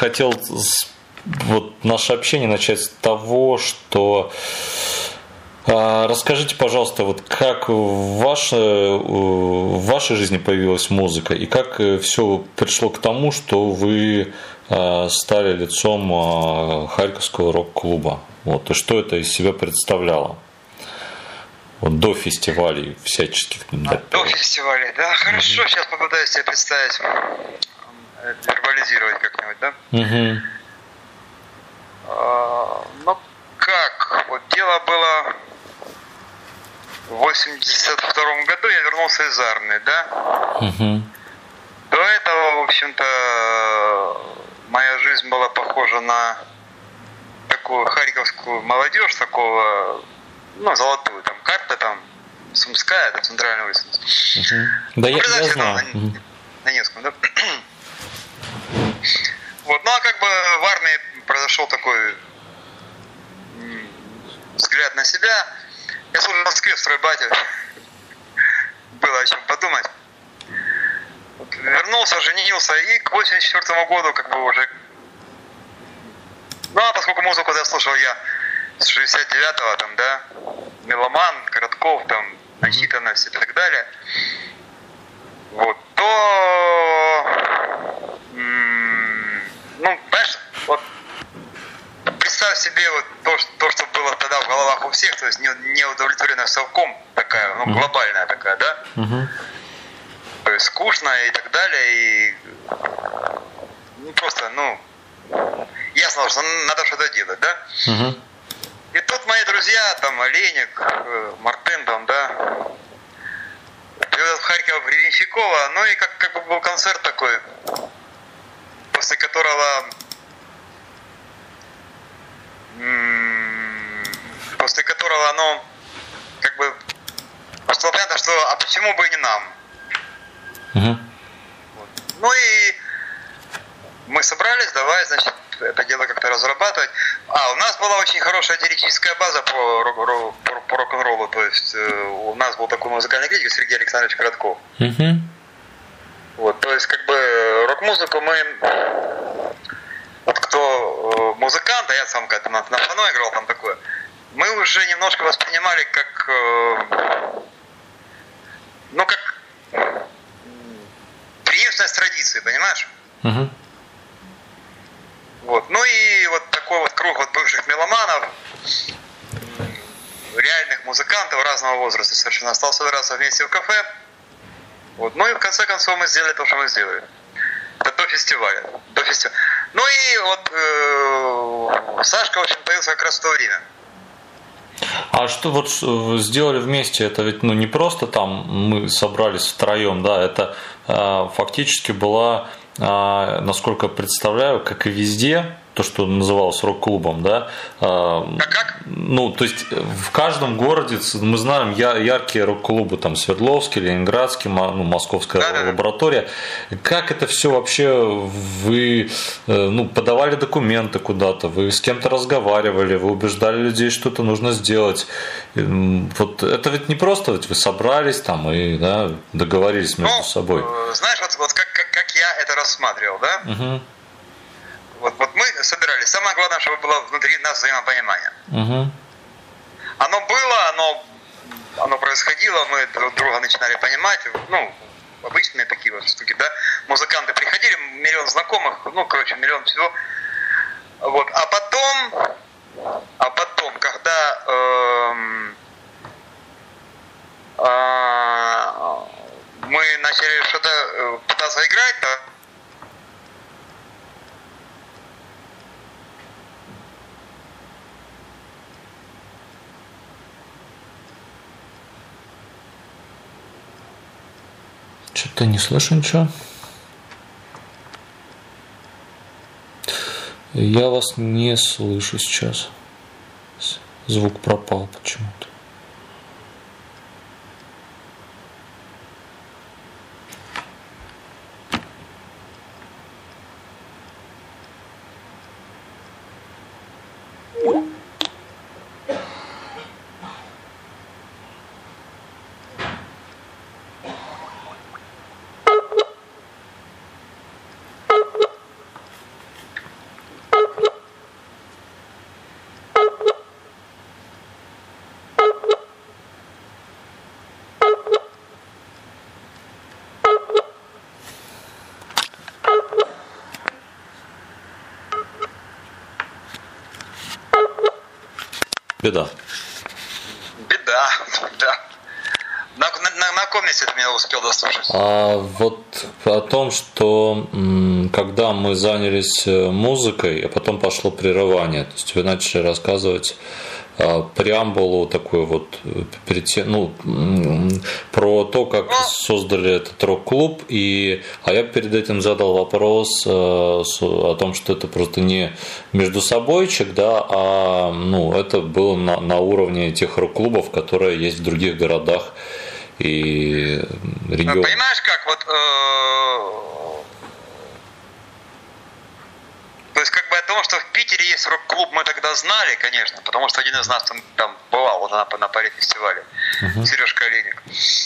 хотел вот наше общение начать с того, что расскажите, пожалуйста, вот как в вашей жизни появилась музыка и как все пришло к тому, что вы стали лицом Харьковского рок-клуба. Вот, и что это из себя представляло? Вот до фестивалей всяческих. Да. До фестивалей, да, хорошо, сейчас попытаюсь себе представить, вербализировать как-нибудь, да? Ну как, вот дело было в 82-м году, я вернулся из армии, да? До этого, в общем-то, моя жизнь была похожа на такую харьковскую молодежь, такого, ну, золотую, там, карта, там, Сумская, это центральный выезд. Да, я знаю. На Невском, да? Вот, ну, а как бы в армии произошел такой взгляд на себя. Я служил в Москве в стройбате. Было о чем подумать. Вот, вернулся, женился, и к 84 году как бы уже... Ну, а поскольку музыку я слушал я с 69-го, там, да, Меломан, Коротков, там, Начитанность и так далее, вот, то... Ну, знаешь, вот представь себе вот то, что было тогда в головах у всех, то есть неудовлетворенность совком такая, ну, глобальная такая, да? То есть скучно и так далее, и ну, просто, ну, ясно, что надо что-то делать, да? И тут мои друзья, там, Олейник, Мартын, там, да, привезли в Харьков Гребенщикова, ну и как бы был концерт такой, после которого ну, как бы стало понятно, что а почему бы и не нам? Вот. Ну и мы собрались, давай, значит, это дело как-то разрабатывать. У нас была очень хорошая теоретическая база по рок-н-роллу, то есть у нас был такой музыкальный критик Сергей Александрович Коротков. Вот, то есть как бы рок-музыку мы, вот кто музыкант, а я сам как-то на фано играл, там такое, мы уже немножко воспринимали как, ну как преемственность традиции, понимаешь? Вот. Ну и вот такой вот круг вот бывших меломанов, реальных музыкантов разного возраста совершенно стал собираться вместе в кафе. Вот. Ну и в конце концов мы сделали то, что мы сделали. Это до фестиваля. Ну и вот Сашка, в общем, появился как раз в то время. А что вот сделали вместе, это ведь ну, не просто там мы собрались втроем, да, это фактически была, насколько я представляю, как и везде, то, что называлось рок-клубом, да. Как? Ну, то есть в каждом городе мы знаем яркие рок-клубы, там Свердловский, Ленинградский, ну, Московская лаборатория. Как это все вообще вы ну, подавали документы куда-то, вы с кем-то разговаривали, вы убеждали людей, что это нужно сделать. Вот это ведь не просто, ведь вы собрались там и да, договорились между собой. Знаешь, вот как я это рассматривал, да? Вот мы собирались. Самое главное, чтобы было внутри нас взаимопонимание. Оно было, оно происходило, мы друг друга начинали понимать. Ну, обычные такие вот штуки, да. Музыканты приходили, миллион знакомых, ну, короче, миллион всего. Вот. А потом, когда мы начали что-то пытаться играть, да, Что-то не слышу ничего. Я вас не слышу сейчас. Звук пропал почему-то. Беда. Беда, да. На каком месте ты меня успел дослушать? Вот о том, что когда мы занялись музыкой, а потом пошло прерывание, то есть вы начали рассказывать преамбулу такой вот про то, как создали этот рок-клуб, а я перед этим задал вопрос о том, что это просто не между собойчик, да, а это было на уровне тех рок-клубов, которые есть в других городах и регионах. Понимаешь, как вот то есть как бы о том, что в Питере есть рок-клуб, мы тогда знали, конечно, потому что один из нас там бывал вот на паре фестивале, Сережка Олейник.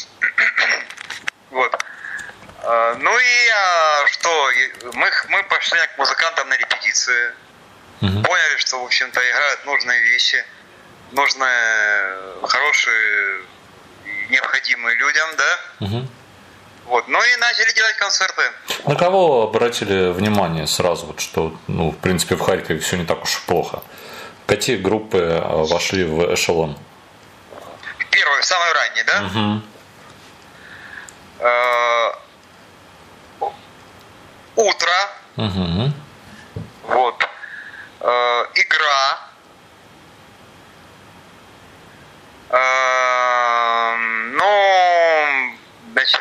Вот. Ну и что? Мы пошли к музыкантам на репетиции, поняли, что, в общем-то, играют нужные вещи, нужные, хорошие, необходимые людям, да? Вот. Ну и начали делать концерты. На кого обратили внимание сразу, вот, что, в принципе, в Харькове все не так уж и плохо? Какие группы вошли в эшелон? Первые, самые ранние, да? Утро. Вот. Игра. Значит,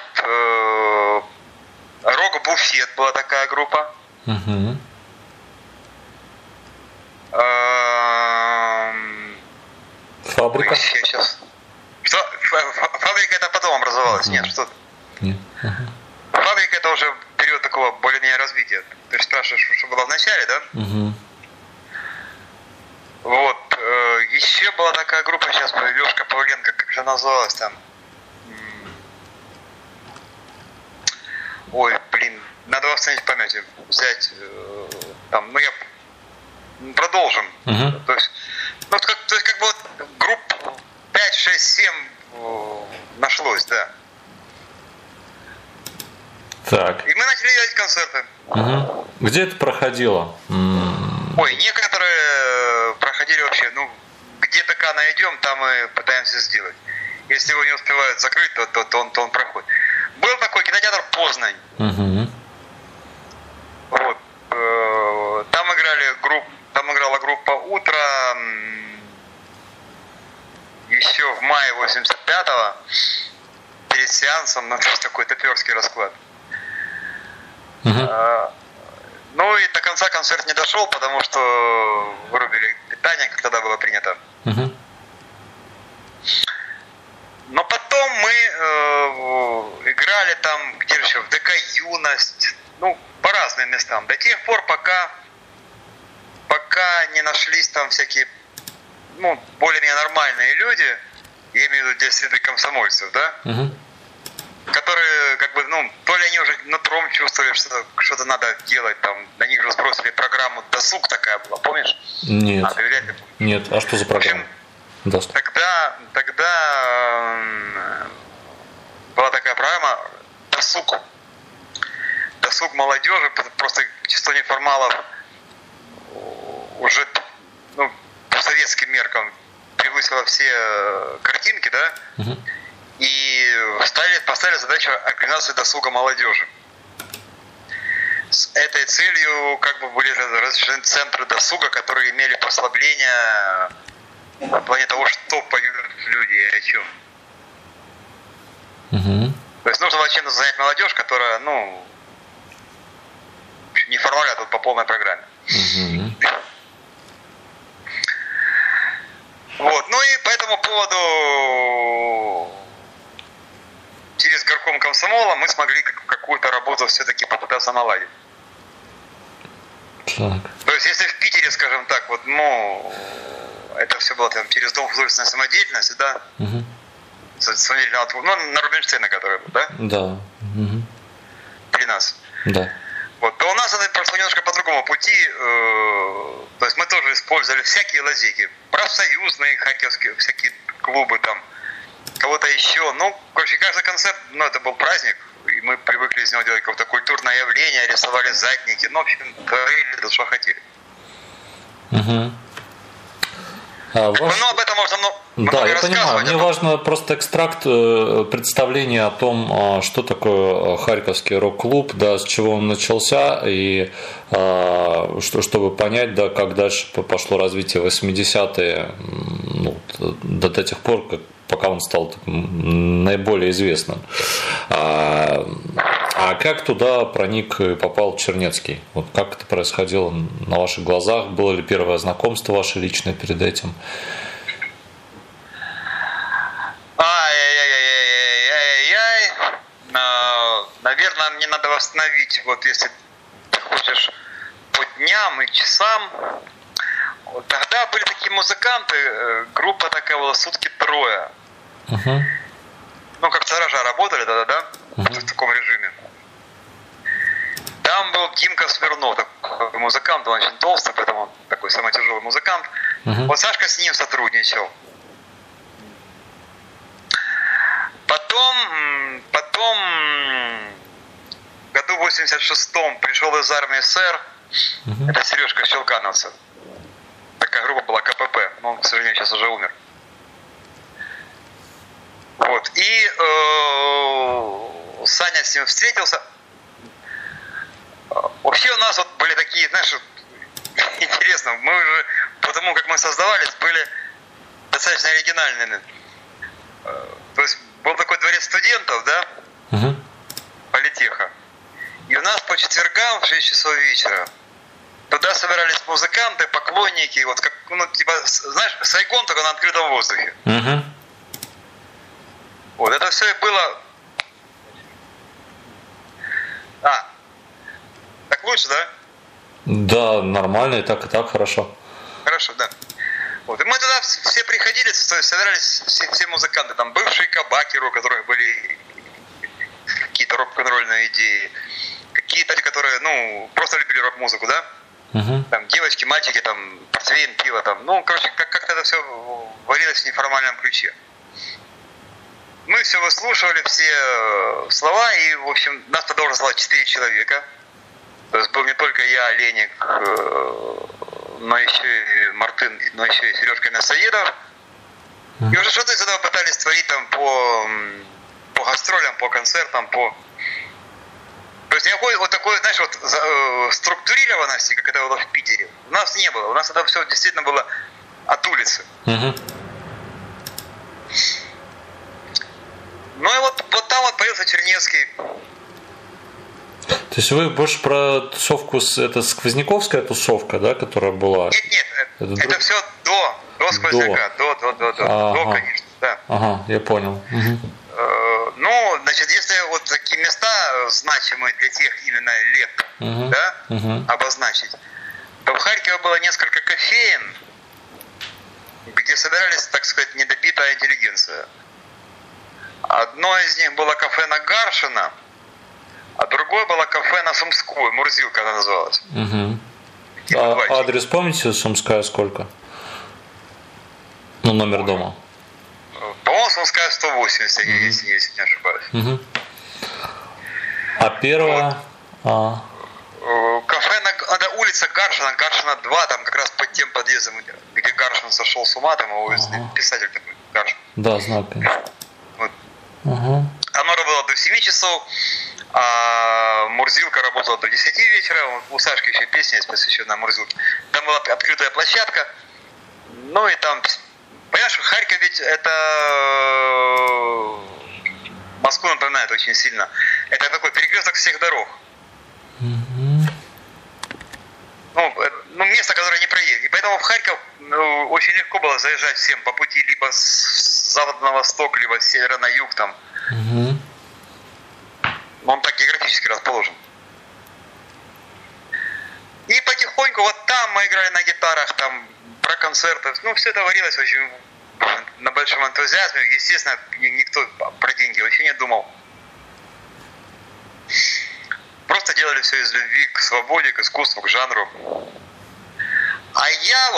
Рок-буфет была такая группа. Фабрика? Сейчас. Что? Фабрика это потом образовалась? Нет, что? Нет. Фабрика это уже период такого более-менее развития. Ты же спрашиваешь, что было в начале, да? Вот. Еще была такая группа, сейчас Лешка Павленко, как же называлась там? Ой, блин, надо восстановить в памяти, взять там, я продолжим. То есть, как бы вот групп 5, 6, 7 нашлось, да. Так. И мы начали делать концерты. Где это проходило? Ой, некоторые проходили вообще, где ТК найдем, там мы пытаемся сделать. Если его не успевают закрыть, то он проходит. Был такой кинотеатр Познань. Вот. Там играла группа «Утро» еще в мае 85-го перед сеансом, то есть такой топерский расклад. Ну и до конца концерт не дошел, потому что вырубили питание, как тогда было принято. Но потом мы играли там, где еще, в ДК «Юность», по разным местам. До тех пор, пока не нашлись там всякие, более-менее нормальные люди, я имею в виду для среды комсомольцев, да? Которые, как бы, то ли они уже нутром чувствовали, что что-то надо делать, там, на них же сбросили программу «Досуг» такая была, помнишь? Нет. Нет, а что за программа? В общем, тогда была такая программа «Досуг». «Досуг молодежи», просто число неформалов уже, по советским меркам превысило все картинки, да? И поставили задачу организации досуга молодежи. С этой целью как бы были разрешены центры досуга, которые имели послабления в плане того, что поют люди и о чем. То есть нужно было чем-то занять молодежь, которая, не формально, а тут по полной программе. Вот, и по этому поводу через горком комсомола мы смогли какую-то работу все-таки попытаться наладить. Так. То есть если в Питере, скажем так, вот, это все было там через Дом художественной самодеятельности, да? На Рубинштейна, который был, да? Да. При нас. Да. Вот, то у нас это прошло немножко по другому пути. То есть мы тоже использовали всякие лазейки. Профсоюзные, харьковские, всякие клубы там, кого-то еще. Короче, каждый концерт, это был праздник. И мы привыкли из него делать какое-то культурное явление, рисовали задники. В общем, творили, что хотели. об этом можно много Да, я понимаю. Мне важно просто экстракт представления о том, что такое Харьковский рок-клуб, да, с чего он начался, и чтобы понять, да, как дальше пошло развитие 80-е, ну, до тех пор, пока он стал наиболее известным. А как туда проник и попал Чернецкий? Вот как это происходило на ваших глазах? Было ли первое знакомство ваше личное перед этим? Наверное, мне надо восстановить, вот если ты хочешь, по дням и часам. Тогда были такие музыканты, группа такая была «Сутки трое». Uh-huh. Ну, как сторожа работали тогда, да? Uh-huh. В таком режиме. Там был Димка Смирнов, такой музыкант, он очень толстый, поэтому такой самый тяжелый музыкант. Uh-huh. Вот Сашка с ним сотрудничал. Потом в году 86-м пришел из армии СССР, uh-huh. Это Сережка Щелкановцев. Такая группа была КПП, но он, к сожалению, сейчас уже умер. Вот. И Саня с ним встретился. Вообще у нас вот были такие, знаешь, интересно, мы уже, потому как мы создавались, были достаточно оригинальными. То есть был такой дворец студентов, да, uh-huh. Политеха. И у нас по четвергам в 6 часов вечера туда собирались музыканты, поклонники, вот как, ну, типа, знаешь, Сайгон только на открытом воздухе. Uh-huh. Вот, это все и было... Так лучше, да? Да, нормально, и так хорошо. Хорошо, да. Вот, и мы туда все приходили, то есть собирались все музыканты, там, бывшие кабакеры, у которых были какие-то рок-н-ролльные идеи, какие-то, которые, ну, просто любили рок-музыку, да? Uh-huh. Там девочки, мальчики, там, портвейн, пиво, там, ну, короче, как-то это все варилось в неформальном ключе. Мы все выслушивали, все слова, и, в общем, нас тогда уже звало 4 человека. То есть был не только я, Леник, но еще и Мартын, но еще и Сережка Мясоедов. И уже что-то из этого пытались творить там по гастролям, по концертам, То есть никакой вот такой, знаешь, вот структурированности, как это было в Питере, у нас не было. У нас это все действительно было от улицы. Uh-huh. Ну и вот там вот появился Чернецкий. То есть вы больше про тусовку, это сквозняковская тусовка, да, которая была? Нет, это все до сквозняка, до, конечно, да. Ага, я понял. Угу. Ну, значит, если вот такие места значимые для тех именно лет, uh-huh. да, uh-huh. обозначить, то в Харькове было несколько кофеен, где собирались, так сказать, недобитая интеллигенция. Одно из них было кафе на Гаршина, а другое было кафе на Сумскую, Мурзилка она называлась. Uh-huh. А адрес помните, Сумская сколько? Ну, номер дома. По-моему, Сумская 180, uh-huh. если не ошибаюсь. Uh-huh. А первая? Вот. Кафе на улице Гаршина 2, там как раз под тем подъездом, где Гаршин сошел с ума, там его uh-huh. писатель такой, Гаршин. Да, знаю, конечно. Вот. Uh-huh. Оно работало до 7 часов, а Мурзилка работала до 10 вечера. У Сашки еще песня есть посвященная Мурзилке. Там была открытая площадка. Ну и там, понимаешь, Харьков ведь это Москву напоминает очень сильно. Это такой перекресток всех дорог. Mm-hmm. Ну, место, которое не проедет. И поэтому в Харьков очень легко было заезжать всем по пути либо с запада на восток, либо с севера на юг там. Mm-hmm. Он так географически расположен. И потихоньку вот там мы играли на гитарах, там про концерты. Ну, все это варилось очень на большом энтузиазме. Естественно, никто про деньги вообще не думал. Просто делали все из любви к свободе, к искусству, к жанру. А я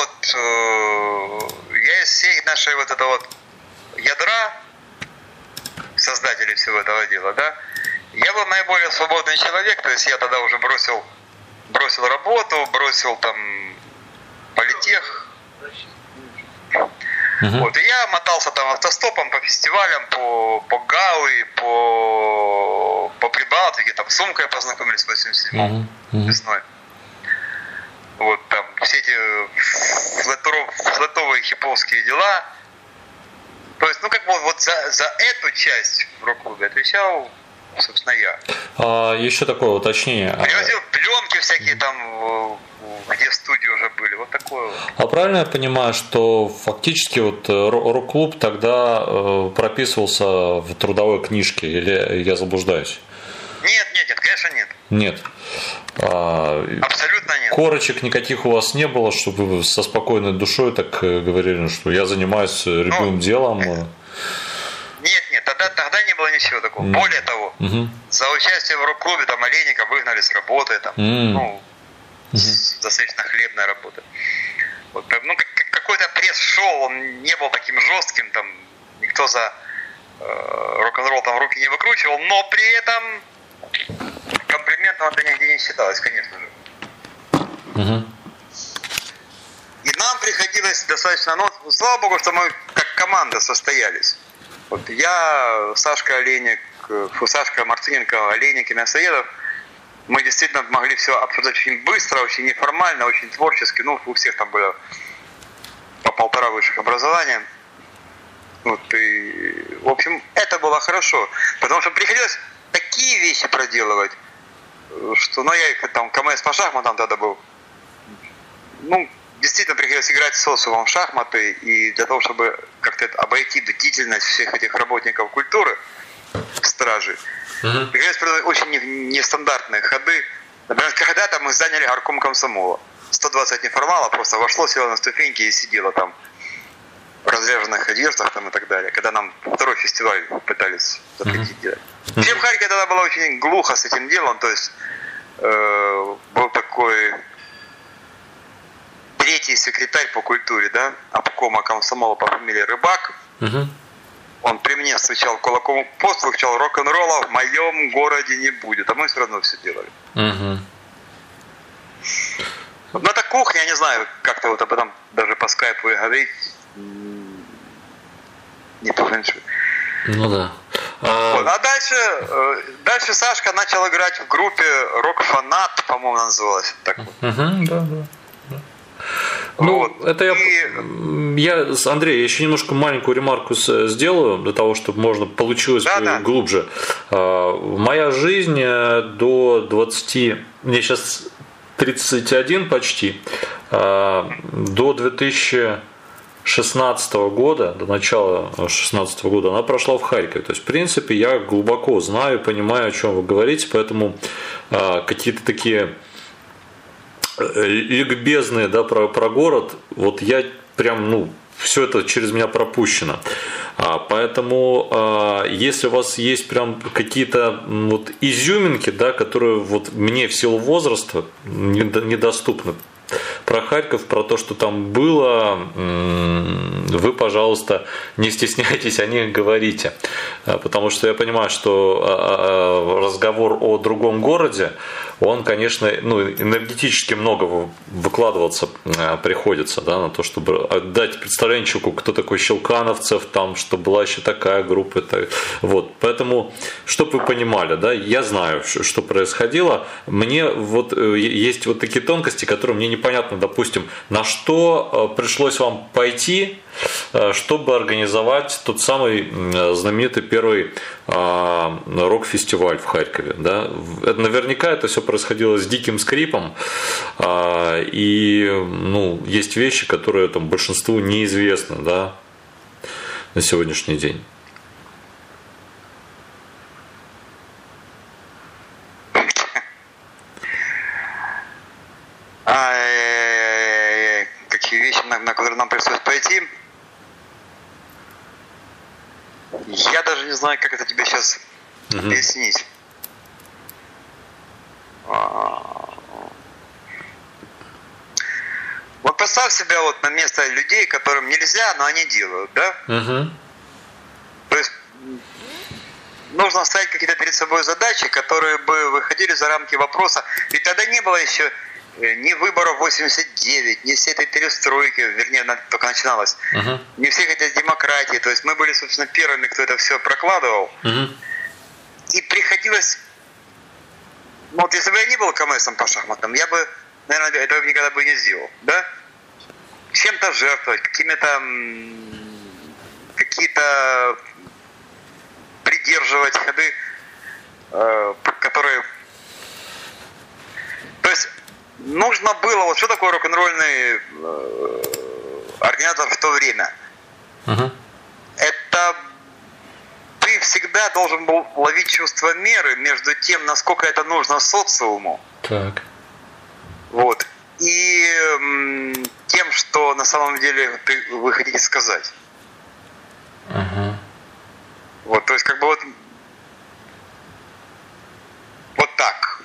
из всей нашей вот этого вот ядра, создателей всего этого дела, да, я был наиболее свободный человек, то есть я тогда уже бросил работу, бросил там политех. Вот, и я мотался там автостопом по фестивалям, по Гауи, по Прибалтике, там с Сумкой познакомились в 87-м весной. Вот там все эти флетовые хиповские дела. То есть, ну как бы вот за эту часть в рок-клубе отвечал, собственно, я. Еще такое уточнение. Привозил пленки всякие там, где в студии уже были, вот такое вот. А правильно я понимаю, что фактически вот рок-клуб тогда прописывался в трудовой книжке, или я заблуждаюсь? Нет, конечно нет. Нет. Абсолютно нет. Корочек никаких у вас не было, чтобы вы со спокойной душой так говорили, что я занимаюсь любым делом? Нет, тогда не было ничего такого. Более того, за участие в рок-клубе там Олейника выгнали с работы, там, достаточно хлебная работа. Вот, ну, какой-то пресс-шоу, он не был таким жестким, там, никто за рок-н-ролл там руки не выкручивал, но при этом комплиментом это нигде не считалось, конечно же. И нам приходилось достаточно, ну, слава богу, что мы как команда состоялись. Вот я, Сашка Мартыненко, Олейник и Мясоедов, мы действительно могли все обсуждать очень быстро, очень неформально, очень творчески. Ну, у всех там было по 1,5 высших образования. Вот, и, в общем, это было хорошо. Потому что приходилось такие вещи проделывать, что, ну, я там КМС по шахматам тогда был. Ну, действительно приходилось играть с социумом в шахматы. И для того, чтобы как-то обойти бдительность всех этих работников культуры в страже, приходилось придумать очень нестандартные ходы. Например, когда-то мы заняли горком комсомола. 120 неформалов просто вошло, село на ступеньки и сидело там в разряженных одеждах там и так далее. Когда нам второй фестиваль пытались запретить делать. Вообще в Харькове тогда было очень глухо с этим делом. То есть был такой третий секретарь по культуре, да, обкома комсомола по фамилии Рыбак. Он при мне стучал кулаком в пост, кричал: рок-н-ролла в моем городе не будет. А мы все равно все делали. Но это кухня, я не знаю, как-то вот об этом даже по скайпу и говорить не по фэншуй. Ну да. Вот. А дальше Сашка начал играть в группе «Рок-фанат», по-моему, называлась. Так вот. Да. Ну, вот. Это Андрей, я еще немножко маленькую ремарку сделаю, для того, чтобы получилось глубже. Моя жизнь до 20, мне сейчас 31 почти, до 2016 года, до начала 2016 года, она прошла в Харькове. То есть, в принципе, я глубоко знаю, понимаю, о чем вы говорите, поэтому какие-то такие ликбезные, да, про город, вот я прям, все это через меня пропущено. Поэтому, если у вас есть прям какие-то вот изюминки, да, которые вот мне в силу возраста недоступны, про Харьков, про то, что там было, вы, пожалуйста, не стесняйтесь о них, говорите. Потому что я понимаю, что разговор о другом городе, он, конечно, энергетически много выкладываться приходится, да, на то, чтобы дать представление человеку, кто такой Щелкановцев, там, что была еще такая группа. Вот. Поэтому, чтобы вы понимали, да, я знаю, что происходило. Мне вот есть вот такие тонкости, которые мне непонятно, допустим, на что пришлось вам пойти, чтобы организовать тот самый знаменитый первый рок-фестиваль в Харькове. Да? Наверняка это все происходило с диким скрипом, и есть вещи, которые там большинству неизвестны, да, на сегодняшний день. Какие вещи, на которые нам пришлось пойти. Я даже не знаю, как это тебе сейчас объяснить. Вот поставь себя вот на место людей, которым нельзя, но они делают, да? То есть нужно ставить какие-то перед собой задачи, которые бы выходили за рамки вопроса. Ведь тогда не было еще ни выборов 89, ни всей этой перестройки, вернее, она только начиналась, ни всех этих демократий. То есть мы были, собственно, первыми, кто это все прокладывал. И приходилось... Ну, вот если бы я не был КМСом по шахматам, я бы, наверное, этого никогда бы не сделал. Да? Чем-то жертвовать, какие-то придерживать ходы, которые... То есть нужно было... Вот что такое рок-н-ролльный организатор в то время? Это ты всегда должен был ловить чувство меры между тем, насколько это нужно социуму. Так. Вот. И тем, что на самом деле вы хотите сказать. Вот, то есть как бы вот так.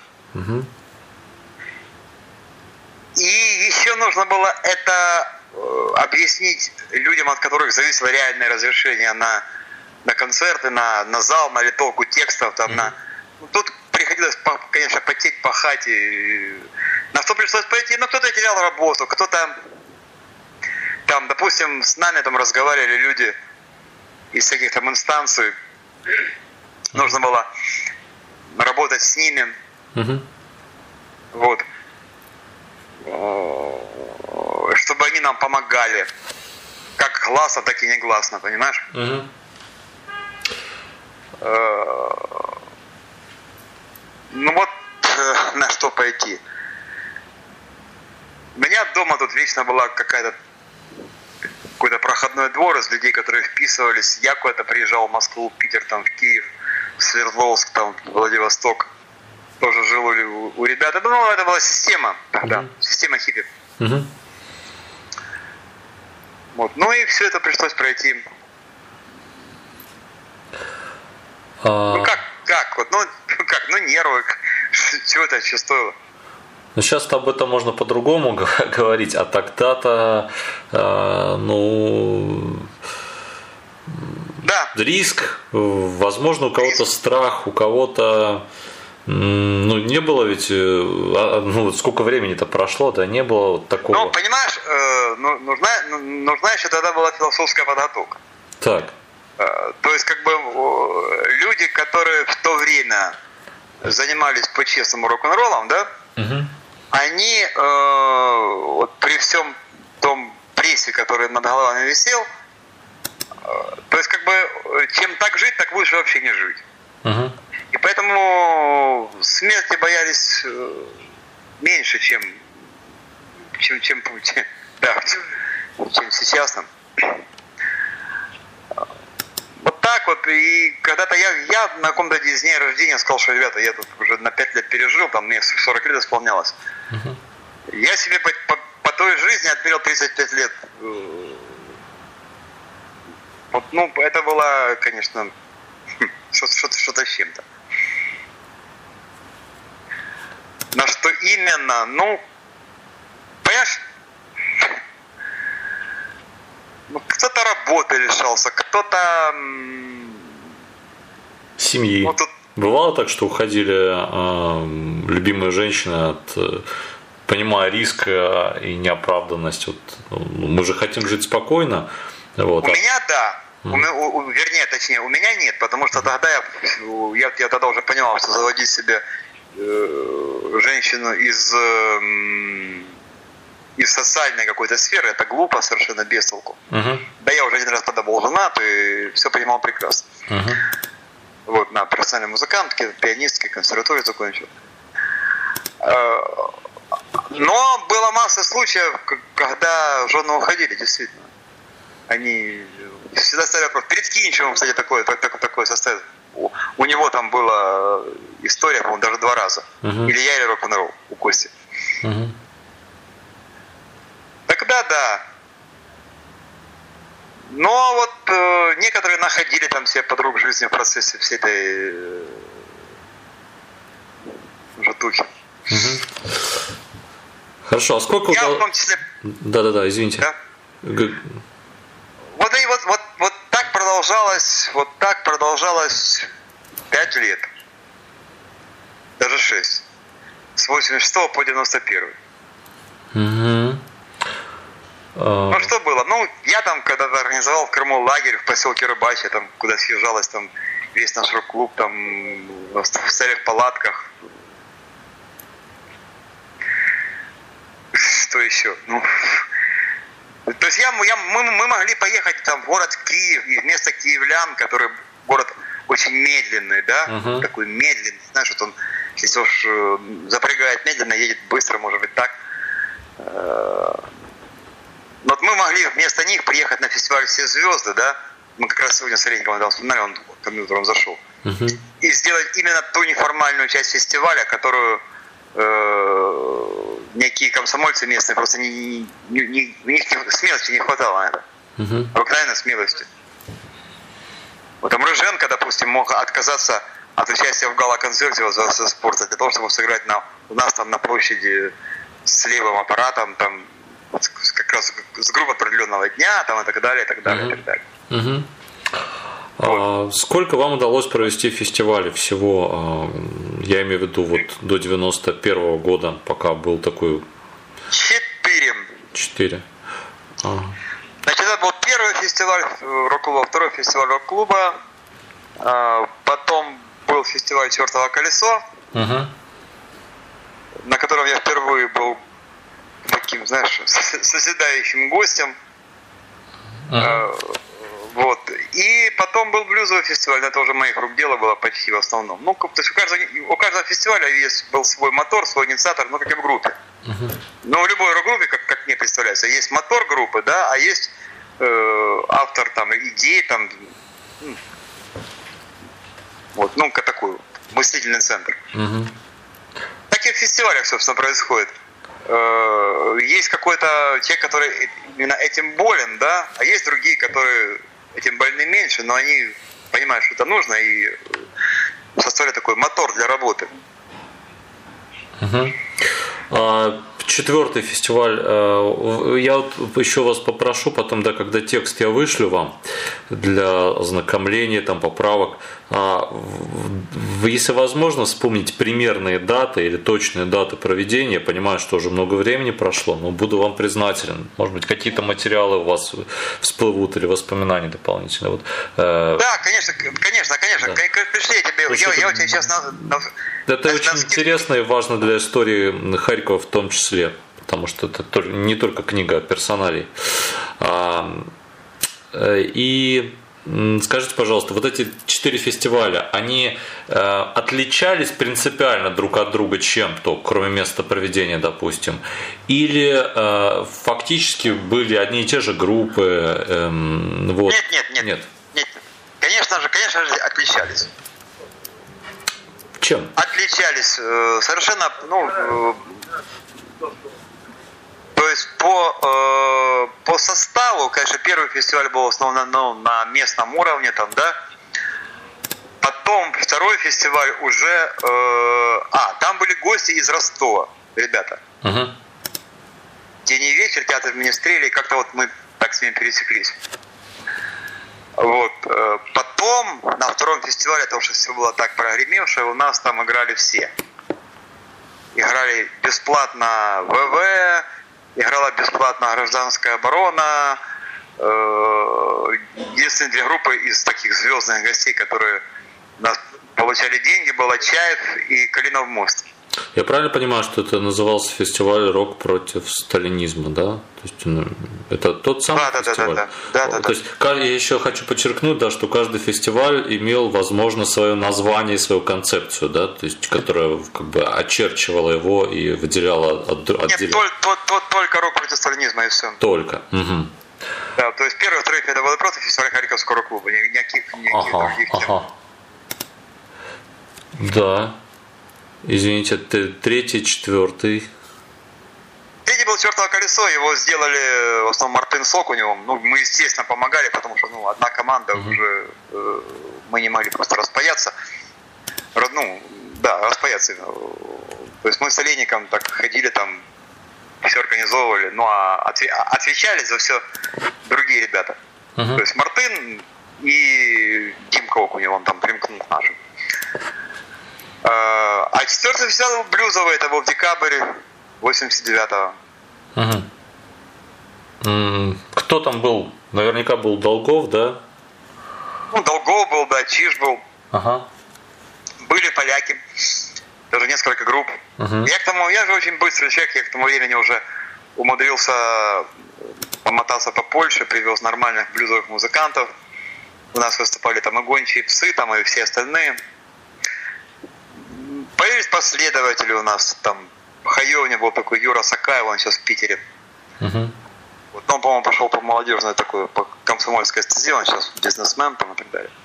И еще нужно было это объяснить людям, от которых зависело реальное разрешение на концерты, на зал, на литовку текстов, там, Ну, тут приходилось, конечно, потеть, пахать, на что пришлось пойти. Ну, кто-то терял работу, кто-то там, допустим, с нами там разговаривали люди из всяких там инстанций. Нужно было работать с ними. Вот. Чтобы они нам помогали. Как гласно, так и негласно, понимаешь? Ну вот на что пойти. У меня дома тут вечно была какой-то проходной двор из людей, которые вписывались. Я куда-то приезжал в Москву, в Питер, там, в Киев, в Свердловск, там, в Владивосток. Тоже жил у ребят. Ну, это была система тогда, система хиппи. Вот. Ну и все это пришлось пройти. Ну как? Вот, ну нервы. Чего это еще стоило? Ну, сейчас-то об этом можно по-другому говорить, а тогда-то, да. Риск, возможно, у кого-то страх, у кого-то, не было ведь, сколько времени-то прошло, да, не было вот такого. Ну, понимаешь, нужна еще тогда была философская подготовка. Так. То есть, как бы, люди, которые в то время занимались по-честному рок-н-роллом, да, они вот при всем том прессе, который над головами висел, то есть, как бы, чем так жить, так лучше вообще не жить. И поэтому смерти боялись меньше, чем сейчас нам. Вот так вот. И когда-то я на каком-то из дней рождения сказал, что, ребята, я тут уже на 5 лет пережил, там мне 40 лет исполнялось. Я себе по той жизни отмерил 35 лет. Вот, ну, это было, конечно, что-то с чем-то. На что именно? Ну, понимаешь, кто-то работы лишался, кто-то... Семьи. Ну, тут... Бывало так, что уходили любимые женщины, понимая риск и неоправданность. Вот, мы же хотим жить спокойно. Вот. У меня да. Вернее, точнее, у меня нет, потому что тогда я тогда уже понимал, что заводить себе женщину из социальной какой-то сферы, это глупо, совершенно без толку. Да, я уже один раз тогда был женат и все понимал прекрасно. Вот, на профессиональной музыкантке, пианистке, консерваторию закончил. Но была масса случаев, когда жены уходили, действительно. Они всегда ставят вопрос. Перед Кинчевым, кстати, такое состоит. У него там была история, по-моему, даже 2 раза. Или я, или рок-н-ролл у Кости. Тогда да. Но вот некоторые находили там себе подруг жизни в процессе всей этой житухи. Хорошо, а сколько... Я в том числе... Да, извините. Да? Вот так продолжалось 5 лет. Даже 6. С 86 по 91. Угу. Ну что было? Ну, я там когда-то организовал в Крыму лагерь в поселке Рыбачье, там, куда съезжалось там весь наш рок-клуб, там стояли в палатках. Что еще? Ну, то есть мы могли поехать там в город Киев, и вместо киевлян, который город очень медленный, да, такой медленный, знаешь, вот он, если уж запрягает медленно, едет быстро, может быть, так. Вот мы могли вместо них приехать на фестиваль «Все звезды», да, мы как раз сегодня с Олейниковым вспоминали, он ко мне утром зашел, и сделать именно ту неформальную часть фестиваля, которую некие комсомольцы местные просто у них смелости не хватало на это. Обыкновенной смелости. Вот там Рыженко, допустим, мог отказаться от участия в гала-концерте за спорта для того, чтобы сыграть у нас там на площади с левым аппаратом, там как раз с группы определенного дня, там и так далее, и так далее, и так далее. Вот. Сколько вам удалось провести фестивалей всего? Я имею в виду вот до 91-го года, пока был такой... 4. Значит, это был первый фестиваль рок-клуба, второй фестиваль рок-клуба, потом был фестиваль «Чертово колесо», на котором я впервые был таким, знаешь, созидающим гостем. Вот. И потом был блюзовый фестиваль, это уже моих рук дело было почти в основном. Ну, то есть у каждого фестиваля был свой мотор, свой инициатор, ну, как и в группе. Но в любой рок-группе, как мне представляется, есть мотор группы, да, а есть автор там идей, там, вот, ну, такой мыслительный центр. Так и в фестивалях, собственно, происходит. Есть какой-то человек, который именно этим болен, да, а есть другие, которые этим больны меньше, но они понимают, что это нужно, и составляют такой мотор для работы. Четвертый фестиваль. Я вот еще вас попрошу потом, да, когда текст я вышлю вам для ознакомления, там, поправок, если возможно, вспомнить примерные даты или точные даты проведения. Я понимаю, что уже много времени прошло, но буду вам признателен. Может быть, какие-то материалы у вас всплывут или воспоминания дополнительные. Вот. Да, конечно. Да. Пришли, я у тебя сейчас это очень интересно и важно для истории Харькова в том числе, потому что это не только книга персоналей. И скажите, пожалуйста, вот эти 4 фестиваля, они отличались принципиально друг от друга чем-то, кроме места проведения, допустим? Или фактически были одни и те же группы? Вот? Нет. Конечно же, отличались. Чем? Отличались совершенно, то есть по составу, конечно, первый фестиваль был в основном на местном уровне, там, да. Потом второй фестиваль уже, там были гости из Ростова, ребята. День и вечер, театр Министрели, как-то вот мы так с ними пересеклись. Вот. Потом на втором фестивале, потому что все было так прогремевшее, у нас там играли все. Играли бесплатно ВВ, играла бесплатно Гражданская оборона. Единственные 2 группы из таких звездных гостей, которые у нас получали деньги, была Чаев и Калинов мост. Я правильно понимаю, что это назывался фестиваль «Рок против сталинизма», да? То есть это тот самый фестиваль? Да. То есть я еще хочу подчеркнуть, да, что каждый фестиваль имел, возможно, свое название и свою концепцию, да, то есть которая как бы очерчивала его и выделяла отдельно. Нет, только «Рок против сталинизма» и все. Только. Да, то есть первый, второй, это был просто фестиваль Харьковского рок-клуба, никаких других тем. Да. Извините, третий, четвертый. Третий был «Чертово колесо», его сделали в основном Мартын Сокуневым. Ну, мы, естественно, помогали, потому что одна команда уже, мы не могли просто распаяться. Распаяться. То есть мы с Олейником так ходили там, все организовывали, отвечали за все другие ребята. То есть Мартын и Димка Окунев, он там примкнул к нашим. А четвертый фестиваль был блюзовый, это был декабрь 89-го. Угу. Кто там был? Наверняка был Долгов, да? Ну, Долгов был, да, Чиж был. Ага. Были поляки. Даже несколько групп. Угу. Я же очень быстрый человек, я к тому времени уже умудрился помотаться по Польше, привез нормальных блюзовых музыкантов. У нас выступали там и гончие псы, там и все остальные. Появились последователи у нас, там в Хайовне был такой Юра Сакаев, он сейчас в Питере. Угу. Вот, он, по-моему, пошел по молодежной такой, по комсомольской стезе, он сейчас бизнесмен там и так далее.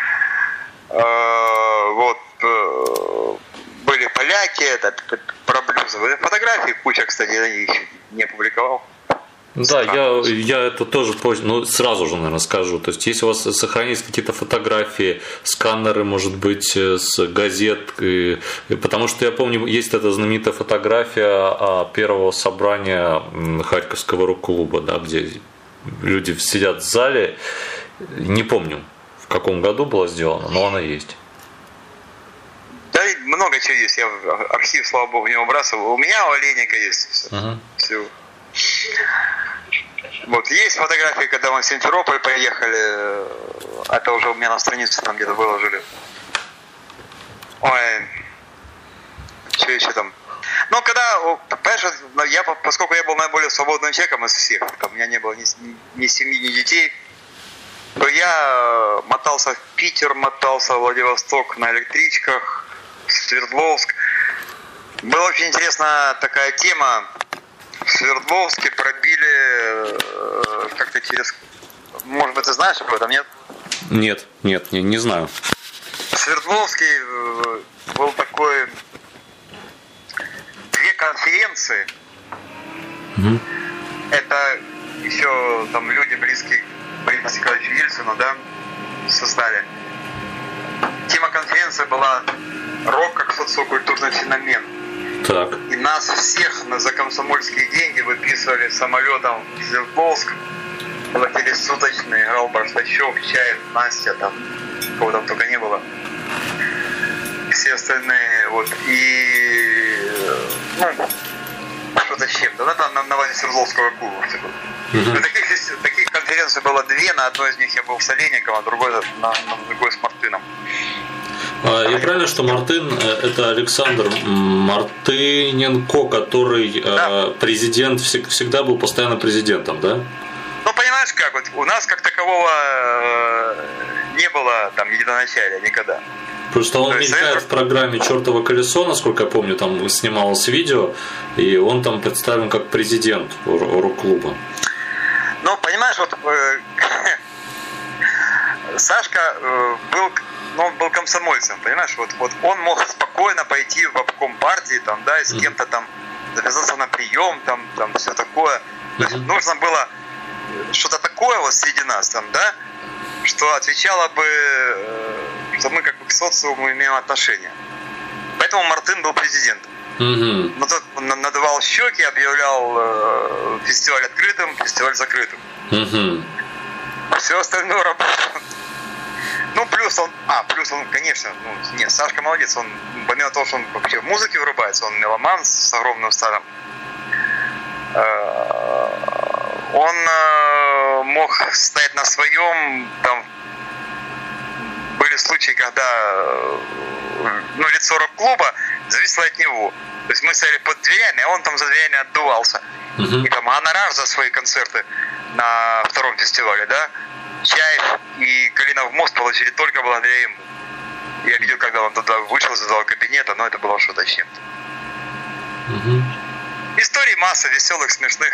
Вот, были поляки, это про блюзовые фотографии, куча, кстати, я их не опубликовал. Да, я это тоже сразу же, наверное, скажу. То есть, если у вас сохранились какие-то фотографии, сканеры, может быть, с газет, потому что я помню, есть эта знаменитая фотография первого собрания Харьковского рок-клуба, да, где люди сидят в зале, не помню, в каком году была сделана, но она есть. Да, много чего есть. Я архив, слава богу, не выбрасывал. У меня у Олейника есть все. Вот, есть фотографии, когда мы в Симферополь поехали. Это уже у меня на странице там где-то выложили. Ой, что еще там? Ну, когда, понимаешь, поскольку я был наиболее свободным человеком из всех, там, у меня не было ни семьи, ни детей, то я мотался в Питер, мотался в Владивосток на электричках, в Свердловск. Была очень интересная такая тема. В Свердловске пробили как-то через... Может быть, ты знаешь об этом, нет? Нет, не знаю. В Свердловске был такой... Две конференции. Угу. Это еще там люди близкие к Борису Николаевичу Ельцину, да, создали. Тема конференции была «Рок как социокультурный феномен». Так. И нас всех за комсомольские деньги выписывали самолетом в Свердловск. Платили суточные, играл Барстачев, Чаев, Настя, там, кого там только не было. Все остальные, вот, и, ну, что-то с чем-то. Ну, это на базе Свердловского клуба. Mm-hmm. Таких конференций было две, на одной из них я был с Олейником, а на другой с Мартыном. Я правильно, что Мартын – это Александр Мартыненко, который президент, всегда был постоянно президентом, да? Ну, понимаешь как, вот у нас как такового не было там единоначалия никогда. Просто он мелькает в программе «Чёртово колесо», насколько я помню, там снималось видео, и он там представлен как президент рок-клуба. Ну, понимаешь, вот Сашка был комсомольцем, понимаешь, вот он мог спокойно пойти в обком партии, там, да, и с кем-то там записаться на прием, там все такое. То есть нужно было что-то такое вот среди нас, там, да, что отвечало бы, что мы как бы к социуму имеем отношение. Поэтому Мартын был президентом. Но тот надувал щеки, объявлял фестиваль открытым, фестиваль закрытым. Все остальное работало. Ну, плюс он, конечно, Сашка молодец, он, помимо того, что он вообще в музыке врубается, он меломан с огромным стажем, он мог стоять на своем, там, были случаи, когда, лицо рок-клуба зависело от него. То есть мы стояли под дверями, а он там за дверями отдувался. И там гонорар за свои концерты на втором фестивале, да, Чаев и Калинов мост получили только благодаря ему. Я видел, когда он туда вышел из этого кабинета, но это было что-то с чем-то. Историй масса веселых, смешных.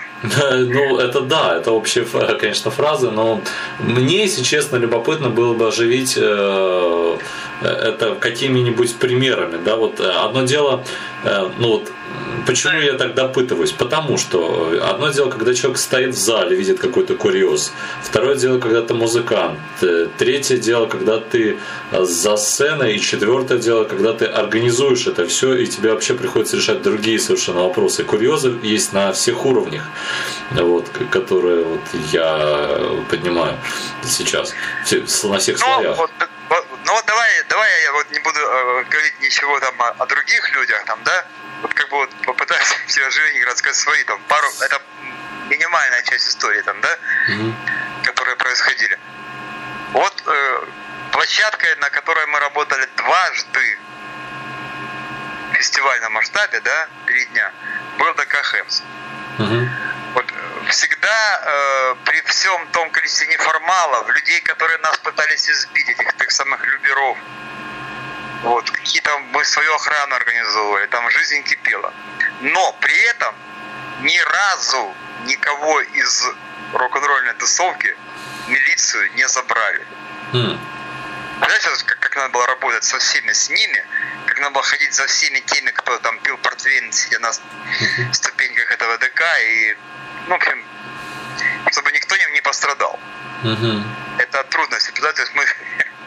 Это общая, конечно, фраза, но мне, если честно, любопытно было бы оживить это какими-нибудь примерами, да, вот одно дело, почему я так допытываюсь? Потому что одно дело, когда человек стоит в зале, видит какой-то курьез. Второе дело, когда ты музыкант. Третье дело, когда ты за сценой. И четвертое дело, когда ты организуешь это все, и тебе вообще приходится решать другие совершенно вопросы. Курьезы есть на всех уровнях, вот, которые вот я поднимаю сейчас, на всех слоях. Давай я вот не буду говорить ничего там о других людях, там, да? вот как бы вот попытаюсь все Жене рассказать свои там пару, это минимальная часть истории там, да, которые происходили. Вот площадкой, на которой мы работали дважды в фестивальном масштабе, да, 3 дня, был ДК «Хэмс». Вот всегда при всем том количестве неформалов, людей, которые нас пытались избить, этих тех самых люберов, вот, какие-то мы свою охрану организовывали, там жизнь кипела. Но при этом ни разу никого из рок-н-ролльной тусовки в милицию не забрали. Знаете, как надо было работать со всеми с ними, как надо было ходить за всеми теми, кто там пил портвейн, сидя на ступеньках этого ДК, и, ну, в общем, чтобы никто не пострадал. Это трудность. То есть мы...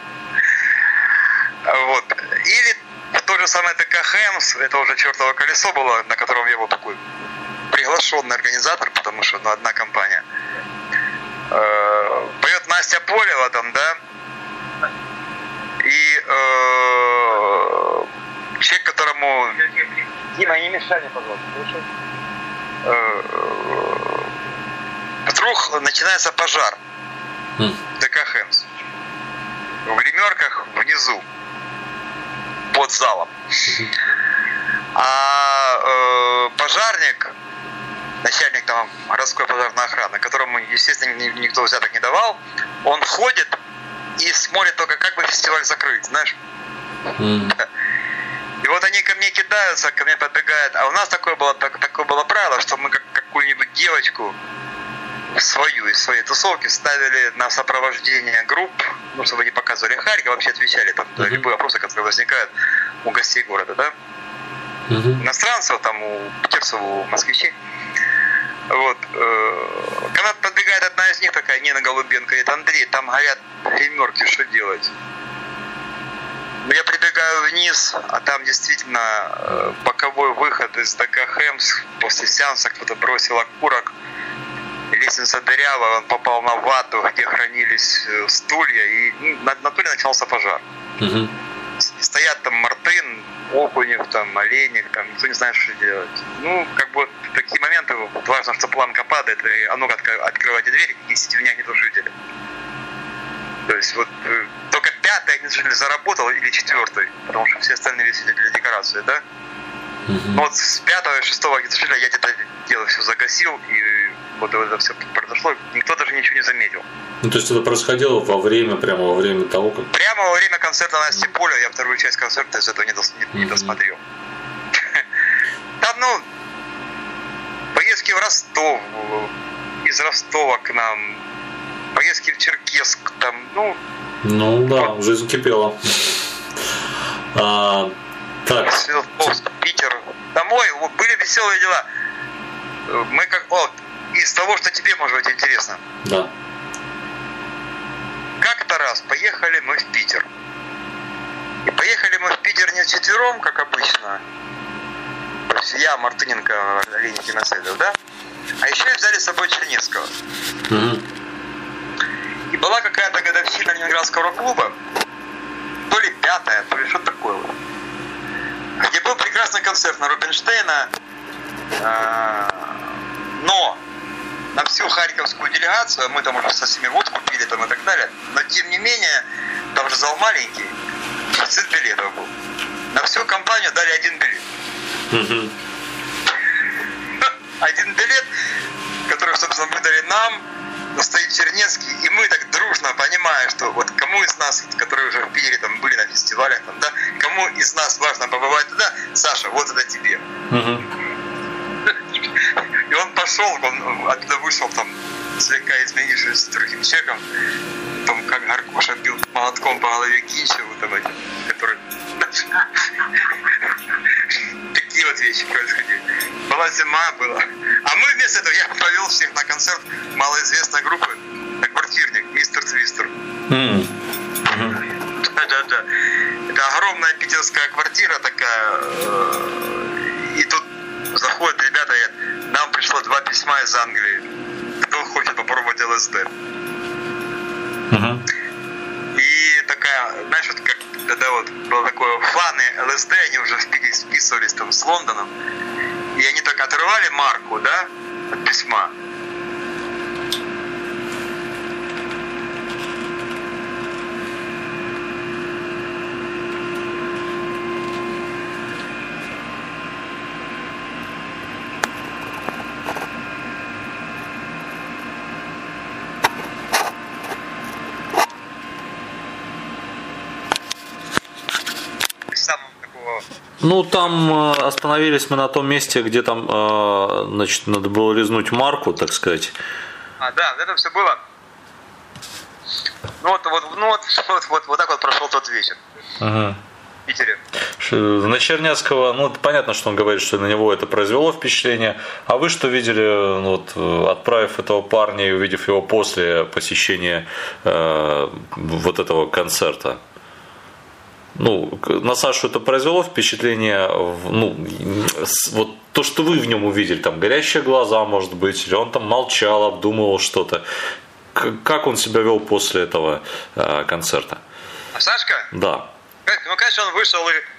Вот. Или в то же самое ДК «Хэмс», это уже чертово колесо было, на котором я был такой приглашенный организатор, потому что одна компания. Поет Настя Полева там, да, и человек, которому... Дима, не мешай мне, пожалуйста. Вдруг начинается пожар в ДК «Хэмс». В гримерках внизу, под залом. А пожарник, начальник там городской пожарной охраны, которому, естественно, никто взяток не давал, он ходит и смотрит только, как бы фестиваль закрыть, знаешь. И вот они ко мне кидаются, ко мне подбегают. А у нас такое было правило, что мы какую-нибудь девочку свою из своей тусовки ставили на сопровождение групп, ну, чтобы они показывали Харьков, вообще отвечали там на любые вопросы, которые возникают у гостей города, да. Иностранцев, там, у питерцев, у москвичей. Вот. Когда подбегает одна из них, такая Нина Голубенко, говорит: Андрей, там горят гримерки, что делать? Я прибегаю вниз, а там действительно боковой выход из ДК «Хэмс». После сеанса кто-то бросил окурок, лестница дырявая, он попал на вату, где хранились стулья, и на туре начался пожар. Стоят там Мартын, Окунев, там, Олейник, там, никто не знает, что делать. Ну, как бы вот в такие моменты важно, что планка падает, и а ну-ка открывайте дверь, несите в них нетушители. То есть вот только 5-й огнетушитель заработал или 4-й, потому что все остальные висели для декорации, да? Но вот с 5-го и 6-го огнетушителя я где-то дело все загасил, и вот это все произошло, никто даже ничего не заметил. Ну, то есть это происходило прямо во время того, как... Прямо во время концерта Насти Полева, я вторую часть концерта из этого не досмотрел. Там, ну, поездки в Ростов, из Ростова к нам, поездки в Черкесск, там, ну... Ну, да, вот. Жизнь кипела. Так. Свердловск, Питер, домой, были веселые дела. Мы как... Вот, из того, что тебе, может быть, интересно. Да. Как-то раз поехали мы в Питер. И поехали мы в Питер не вчетвером, как обычно. То есть я, Мартыненко, Олейник и Наседов, да? А еще и взяли с собой Чернецкого. И была какая-то годовщина Ленинградского рок-клуба. То ли 5-я, то ли что такое. Где был прекрасный концерт на Рубинштейна. Но на всю харьковскую делегацию, мы там уже со всеми водку пили там и так далее, но тем не менее, там же зал маленький, 30 билетов был. На всю компанию дали 1 билет. Один билет, который, собственно, выдали нам, стоит Чернецкий, и мы так дружно понимаем, что вот кому из нас, которые уже в Питере там были на фестивалях, там, да, кому из нас важно побывать туда, Саша, вот это тебе. И он пошел, он оттуда вышел там, слегка изменившись другим человеком, там как Гаркоша бил молотком по голове Кинчеву, там этим, который... Такие вот вещи происходили. Была зима, была. А мы вместо этого, я повел всех на концерт малоизвестной группы, на квартирник, Мистер Твистер. Да. Это огромная питерская квартира такая, и тут заходят ребята и говорят: нам пришло 2 письма из Англии. Кто хочет попробовать ЛСД? И такая, знаешь, вот как тогда вот было такое фаны ЛСД, они уже списывались там с Лондоном, и они так отрывали марку, да, от письма. Ну, там остановились мы на том месте, где там, значит, надо было лизнуть марку, так сказать. Да, это все было. Вот так вот прошел тот вечер. Ага. В Питере. На Чернецкого, ну, понятно, что он говорит, что на него это произвело впечатление. А вы что видели, вот, отправив этого парня и увидев его после посещения вот этого концерта? Ну, на Сашу это произвело впечатление, ну, вот то, что вы в нем увидели, там, горящие глаза, может быть, или он там молчал, обдумывал что-то. Как он себя вел после этого концерта? А Сашка? Да. Ну, конечно, он вышел и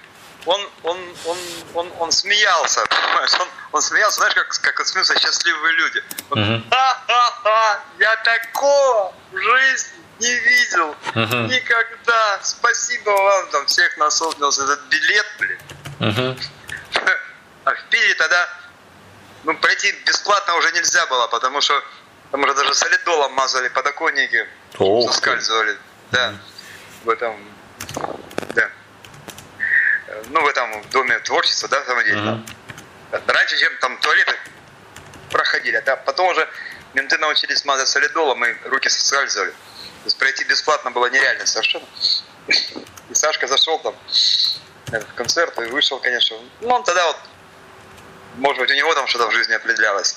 он смеялся, понимаешь? Он смеялся, знаешь, как смеются счастливые люди. Он, ха-ха-ха, я такого в жизни не видел никогда. Спасибо вам, там, всех насобнил за этот билет, блин. А в Питере тогда, ну, пройти бесплатно уже нельзя было, потому что там уже даже солидолом мазали подоконники, соскальзывали. Да, в этом, да. Ну, в этом доме творчества, да, самодельно. Раньше, чем там туалеты проходили, да, потом уже менты научились мазать солидолом, и руки соскальзывали. То есть пройти бесплатно было нереально совершенно. И Сашка зашел там в концерт и вышел, конечно. Ну, он тогда вот, может быть, у него там что-то в жизни определялось.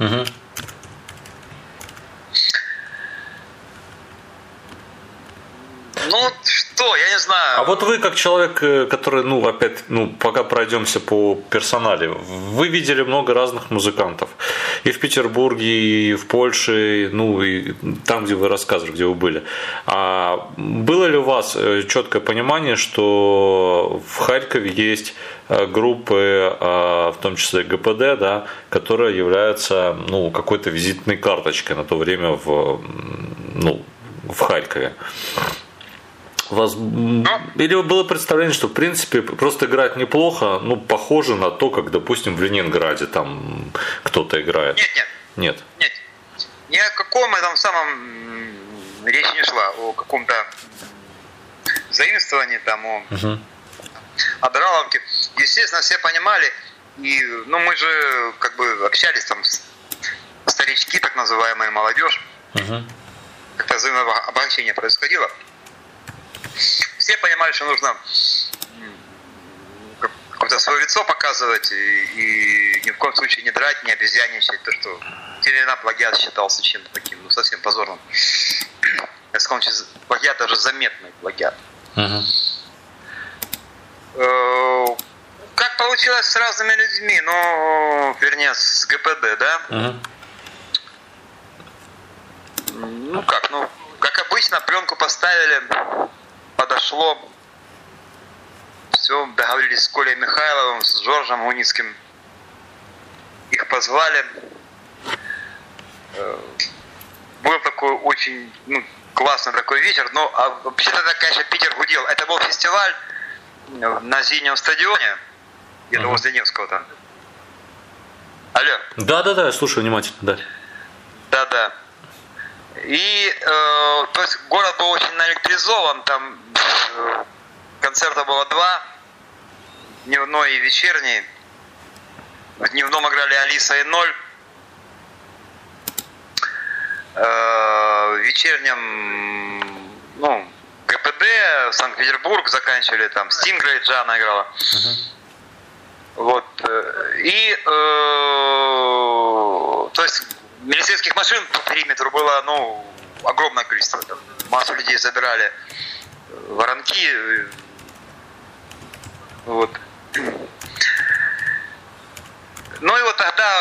Ну, что, я не знаю. А вот вы, как человек, который, ну, опять, ну, пока пройдемся по персонале, вы видели много разных музыкантов. И в Петербурге, и в Польше, ну, и там, где вы рассказывали, где вы были. А было ли у вас четкое понимание, что в Харькове есть группы, в том числе ГПД, да, которые являются, ну, какой-то визитной карточкой на то время в Харькове? У вас или было представление, что в принципе просто играть неплохо, ну, похоже на то, как, допустим, в Ленинграде там кто-то играет? Нет. Ни о каком этом самом речь не шла, о каком-то заимствовании, там, о Драловке. Естественно, все понимали, и, ну, мы же как бы общались там, старички, так называемая молодежь, как-то взаимное обогащение происходило. Все понимали, что нужно какое-то свое лицо показывать и ни в коем случае не драть, не обезьяничать. То, что в те времена плагиат считался чем-то таким, ну, совсем позорным. Я сказал, что плагиат даже заметный плагиат. Как получилось с разными людьми? Ну, вернее, с ГПД, да? Ну как, ну, как обычно, пленку поставили, подошло, все, договорились с Колей Михайловым, с Жоржем Уницким, их позвали. Был такой очень, ну, классный такой вечер, но вообще-то, конечно, Питер гудел. Это был фестиваль на зимнем стадионе, где-то возле Невского там. Алло. Да, я слушаю внимательно, да. Да. И, то есть, город был очень наэлектризован, там концерта было 2, дневной и вечерний. В дневном играли Алиса и Ноль. В вечернем, ну, ГПД, Санкт-Петербург заканчивали, там Стингра и Джана играла. Вот. И, то есть, милицейских машин по периметру было, ну, огромное количество. Там, массу людей забирали воронки. Вот. Ну и вот тогда,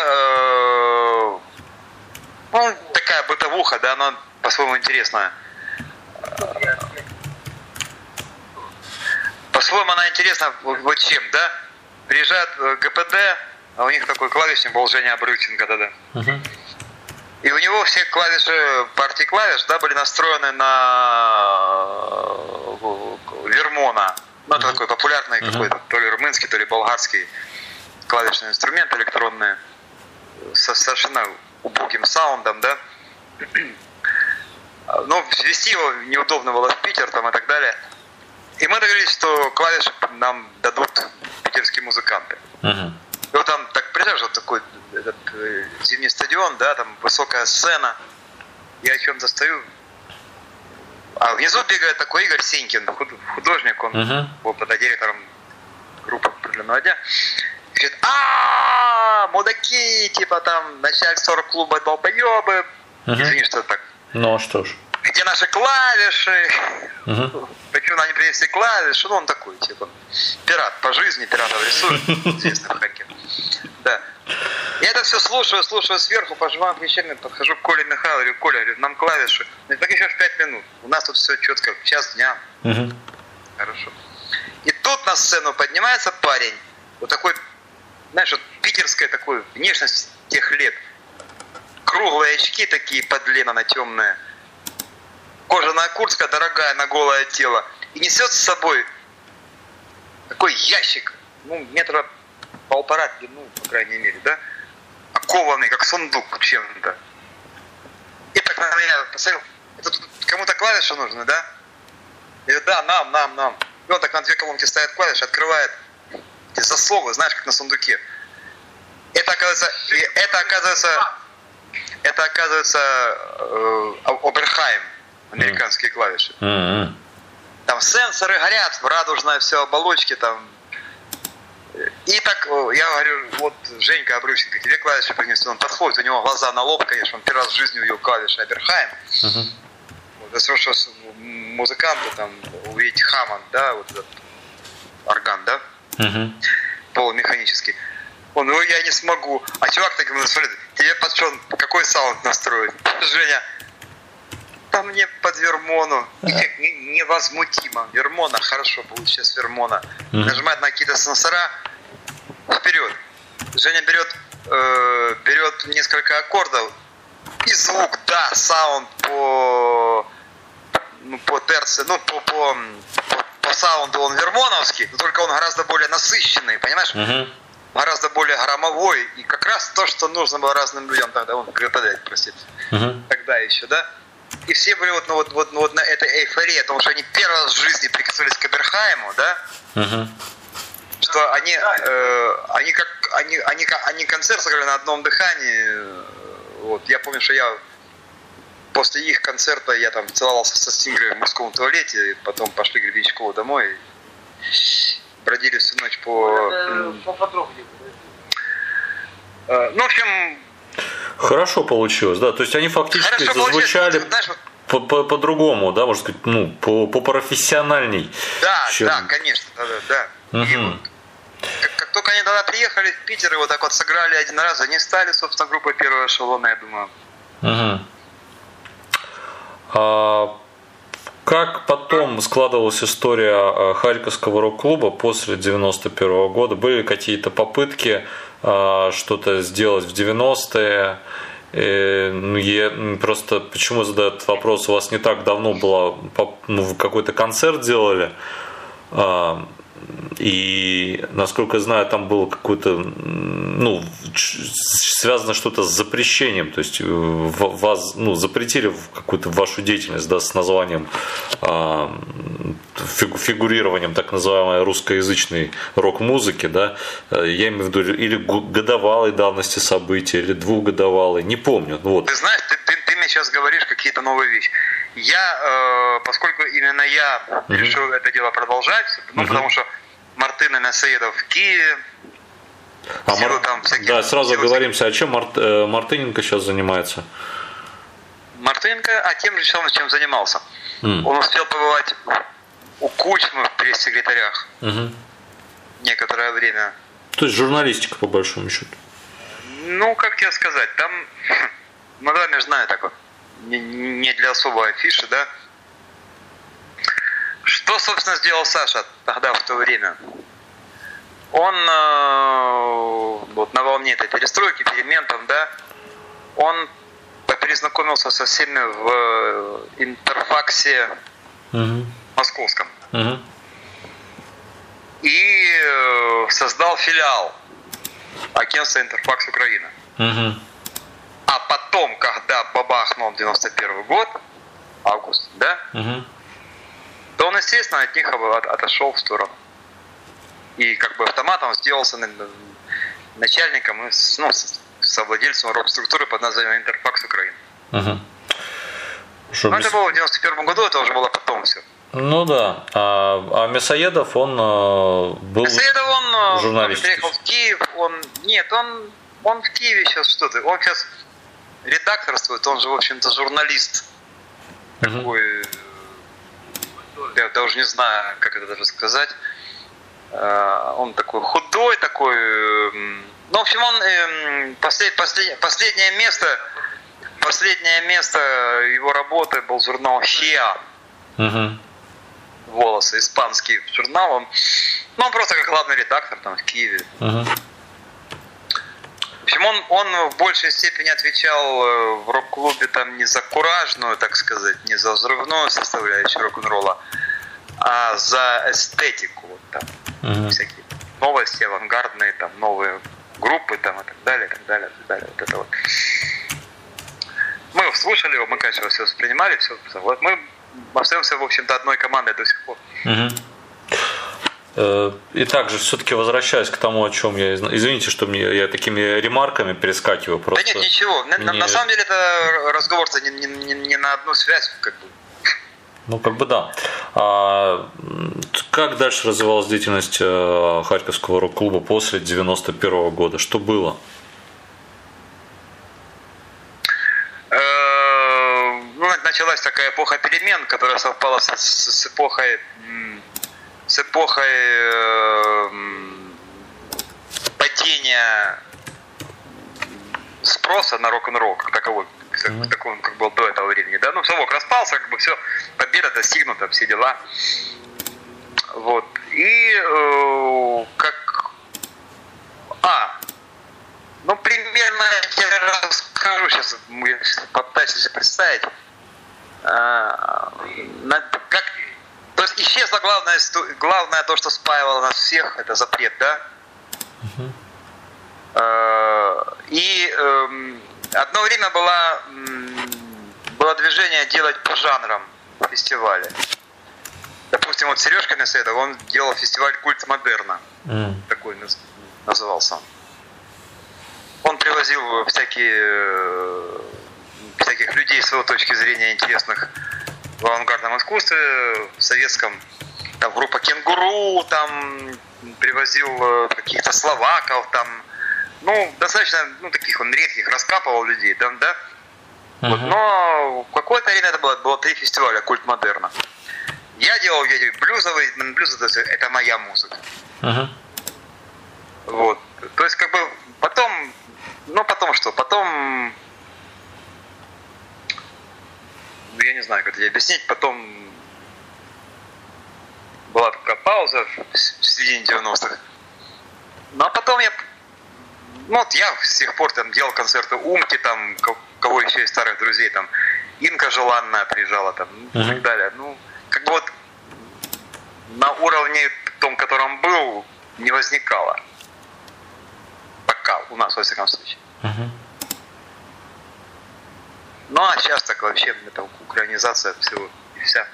ну, такая бытовуха, да, она по-своему интересная. по-своему она интересна вот чем, да? Приезжает ГПД, а у них такой клавишник был Женя Обрывченко тогда. И у него все клавиши, партии клавиш, да, были настроены на Вермона. Ну, это такой популярный какой-то, то ли румынский, то ли болгарский клавишный инструмент электронный, со совершенно убогим саундом, да. Но ввести его неудобно было в Питер там и так далее. И мы договорились, что клавиши нам дадут питерские музыканты. И вот там, так, представляешь, вот такой этот зимний стадион, да, там высокая сцена. Я о чем-то стою. А внизу бегает такой Игорь Сенькин, художник, он был тогда директором группы определенного дня. Говорит, мудаки, типа там начальство рок-клуба долбоебы. Извини, что так. Ну, что ж. Где наши клавиши? Почему они принесли клавиши? Ну, он такой, типа, пират по жизни, пиратов рисует, известный в Харькове. Да. Я это все слушаю сверху, пожимаю плечами, подхожу к Коле Михайлову, говорю, Коля, говорю, нам клавиши. Ну, так еще в 5 минут. У нас тут все четко, в час дня. Хорошо. И тут на сцену поднимается парень, вот такой, знаешь, вот питерская такой внешность тех лет. Круглые очки такие подлено темные. Кожаная куртка дорогая на голое тело. И несет с собой такой ящик, ну, метра 1,5 длину, по крайней мере, да? Окованный, как сундук чем-то. И так на меня посмотрел, это тут кому-то клавиши нужны, да? Я говорю, да, нам. И он так на 2 колонки ставит клавиши, открывает эти засовы, знаешь, как на сундуке. Это оказывается Оберхайм, американские клавиши. Там сенсоры горят, радужное все, оболочки там. И так я говорю, вот Женька Обрывченко, тебе клавиши принесу. Он подходит, у него глаза на лоб, конечно, он первый раз в жизни увидел клавиши Оберхайм. Вот, это что музыканты там, увидеть Хаммонд, да, вот этот орган, да, полумеханический. Он, ну я не смогу. А чувак так ему смотрит, тебе под что, какой саунд настроить? Женя, да мне под Вермону. Невозмутимо. Вермона, хорошо, будет сейчас Вермона. Нажимает на какие-то сенсора, вперед. Женя берет несколько аккордов, и звук, да, саунд по терции, ну, по саунду он вермоновский, но только он гораздо более насыщенный, понимаешь? Гораздо более громовой, и как раз то, что нужно было разным людям тогда, простите, тогда еще, да? И все были вот на этой эйфории, потому что они первый раз в жизни прикоснулись к Оберхайму, да? Что они концерт сыграли на одном дыхании. Вот, я помню, что я после их концерта я там целовался со Стингрой в мужском туалете, и потом пошли к Гребенщикову домой, и бродили всю ночь поподробнее. Ну, в общем... Хорошо получилось, да. То есть они фактически зазвучали по-другому, да, можно сказать, ну, по-профессиональней. Да, чем... да, конечно, да. И вот, как только они тогда приехали в Питер и вот так вот сыграли один раз, они стали, собственно, группой первого эшелона, я думаю. Как потом складывалась история Харьковского рок-клуба после 91 года? Были какие-то попытки что-то сделать в 90-е? Я просто почему задаю этот вопрос? У вас не так давно было, вы какой-то концерт делали, и, насколько я знаю, там было какое-то, ну, связано что-то с запрещением, то есть вас, ну, запретили какую-то вашу деятельность, да, с названием, фигурированием так называемой русскоязычной рок-музыки, да, я имею в виду или годовалой давности события, или двухгодовалой, не помню. Вот. Ты знаешь, ты мне сейчас говоришь какие-то новые вещи. Я, поскольку именно я решил это дело продолжать, ну, потому что Мартын и Насаедов в Киеве, да, сразу оговоримся, а чем Мартыненко сейчас занимается? Мартыненко, тем же самым, чем занимался. Он успел побывать у Кучмы в пресс-секретарях некоторое время. То есть журналистика, по большому счету. Ну, как тебе сказать, там, ну, да, между нами так вот, не для особой афиши, да, Что, собственно, сделал Саша тогда, в то время? Он вот на волне этой перестройки, перемен там, да, он перезнакомился со всеми в Интерфаксе московском. И создал филиал агентства Интерфакс Украина. А потом, когда бабахнул 91 год, август, да, то он, естественно, от них отошел в сторону. И как бы автоматом сделался начальником и совладельцем рок-структуры под названием Интерфакс Украина. Но это было в 91 году, это уже было потом все. Ну да. А Мясоедов, он был Мясоедов, он журналист. приехал в Киев, он в Киеве сейчас что-то, он сейчас редакторствует, он же, в общем-то, журналист. Такой, я даже не знаю, как это даже сказать. Он такой худой, такой. Ну, в общем, он последнее место его работы был журнал «Хиа». «Волосы», испанский журнал. Он просто как главный редактор там в Киеве. В общем, он в большей степени отвечал в рок-клубе там не за куражную, так сказать, не за взрывную составляющую рок-н-ролла, а за эстетику. Вот, там, всякие новости авангардные, там, новые группы там, и так далее, и так далее, и так далее. Вот это вот. Мы слушали его, мы, конечно, все воспринимали, все. Вот мы остаемся, в общем-то, одной командой до сих пор. И также все-таки возвращаясь к тому, о чем я... Извините, что я такими ремарками перескакиваю. Просто да нет, ничего. На самом деле это разговор-то не на одну связь, как бы. Ну, как бы да. А как дальше развивалась деятельность Харьковского рок-клуба после 91 года? Что было? Началась такая эпоха перемен, которая совпала с эпохой падения спроса на рок-н-ролл как таковой, такой, как был до этого времени. Да? Ну, совок распался, как бы все, победа достигнута, все дела. Вот. И примерно я расскажу сейчас, я попытаюсь себе представить. То есть исчезло главное то, что спаивало нас всех, это запрет, да? И одно время было движение делать по жанрам фестивали. Допустим, вот Сережка Мясоедов, он делал фестиваль «Культ модерна», такой назывался. Он привозил всяких людей с его точки зрения интересных в авангардном искусстве, в советском, там группа «Кенгуру», там привозил каких-то словаков, там, достаточно, таких он редких, раскапывал людей, там, да. Вот, но в какое-то время это было 3 фестиваля «Культ модерна». Я делал блюзовый, блюз это моя музыка. Вот, то есть как бы потом что? Потом, я не знаю, как это объяснить, потом была такая пауза в середине 90-х. Ну а потом я с тех пор там делал концерты Умки, там, кого еще из старых друзей, там, Инка Желанная приезжала, там, и так далее. Как бы вот на уровне том, котором был, не возникало. Пока, у нас, во всяком случае. Ну, а сейчас так вообще, это украинизация всего и вся.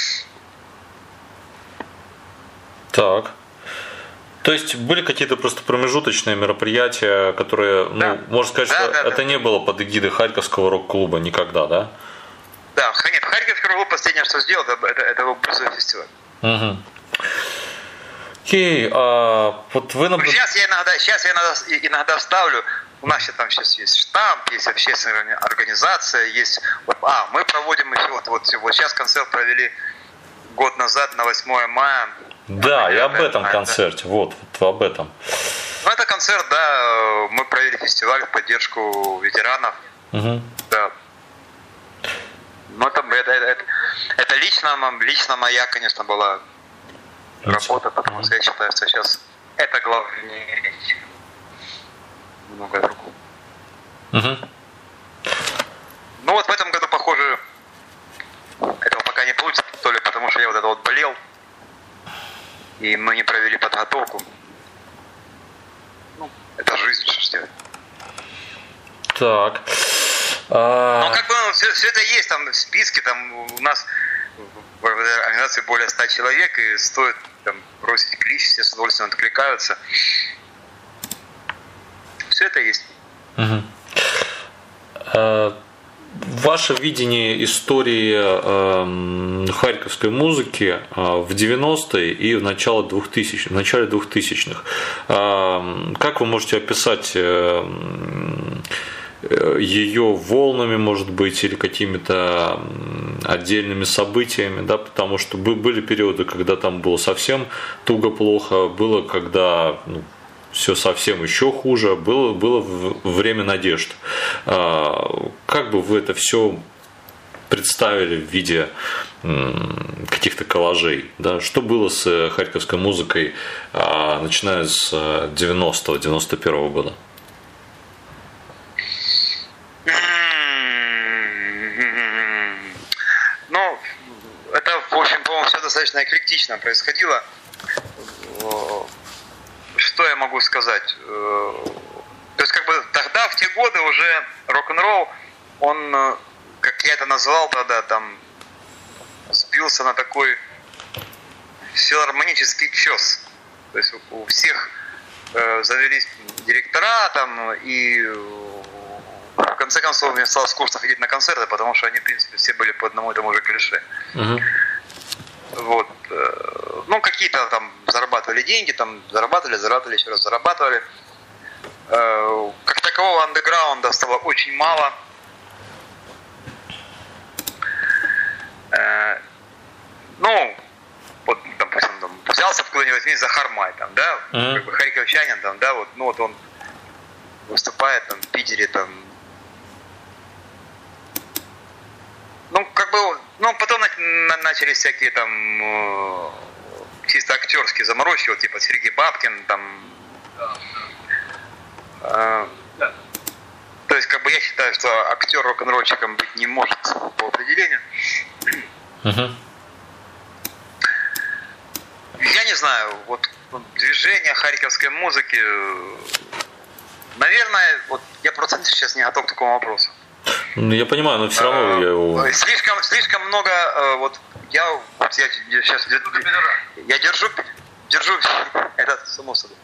Так. То есть были какие-то просто промежуточные мероприятия, которые, можно сказать, что это не было под эгидой Харьковского рок-клуба никогда, да? Да, нет, Харьковский рок-клуб последнее, что сделал, это был блюзовый фестиваль. Окей, вот вы... Сейчас я иногда ставлю, у нас сейчас есть штамп, есть общественная организация, есть... мы проводим еще, вот сейчас концерт провели год назад на 8 мая. Да, и об этом концерте, вот об этом. Это концерт, да, мы провели фестиваль в поддержку ветеранов. Да. Это лично моя, конечно, была работа, потому что я считаю, что сейчас это главнее, чем много другого. Ну вот в этом году, похоже, этого пока не получится, то ли потому что я вот это вот болел, и мы не провели подготовку. Ну, это жизнь, что ж делать. Так. Ну, как бы все это есть там в списке, там у нас в организации более 100 человек, и стоит там бросить клич, все с удовольствием откликаются. Все это есть. Ваше видение истории харьковской музыки в 90-е и в начале 2000-х. Как вы можете описать ее волнами, может быть, или какими-то отдельными событиями, да, потому что были периоды, когда там было совсем туго-плохо, было, когда все совсем еще хуже, было время надежд. Как бы вы это все представили в виде каких-то коллажей? Да? Что было с харьковской музыкой, начиная с 90-91 года? Ну, это, в общем, по-моему, все достаточно эклектично происходило. Что я могу сказать? То есть, как бы тогда, в те годы уже рок-н-ролл, он, как я это назвал тогда, там, сбился на такой филармонический чес. То есть у всех завелись директора там, и в конце концов мне стало скучно ходить на концерты, потому что они, в принципе, все были по одному и тому же клише. Вот. Ну, какие-то там зарабатывали деньги, там зарабатывали, еще раз зарабатывали. Как такового андеграунда стало очень мало. Ну, вот, допустим, там, взялся куда-нибудь возьми Захармай, там, да, как бы харьковчанин, там, да, вот, ну вот он выступает там в Питере, там. Ну, как бы, ну, потом начались всякие там чисто актерские заморочки, вот, типа Сергей Бабкин, там. То есть, как бы я считаю, что актер рок-н-ролльщиком быть не может по определению. Я не знаю, вот движение харьковской музыки, наверное, вот я просто сейчас не готов к такому вопросу. Ну, я понимаю, но все равно я его... Слишком много, вот я сейчас я держу это само собой.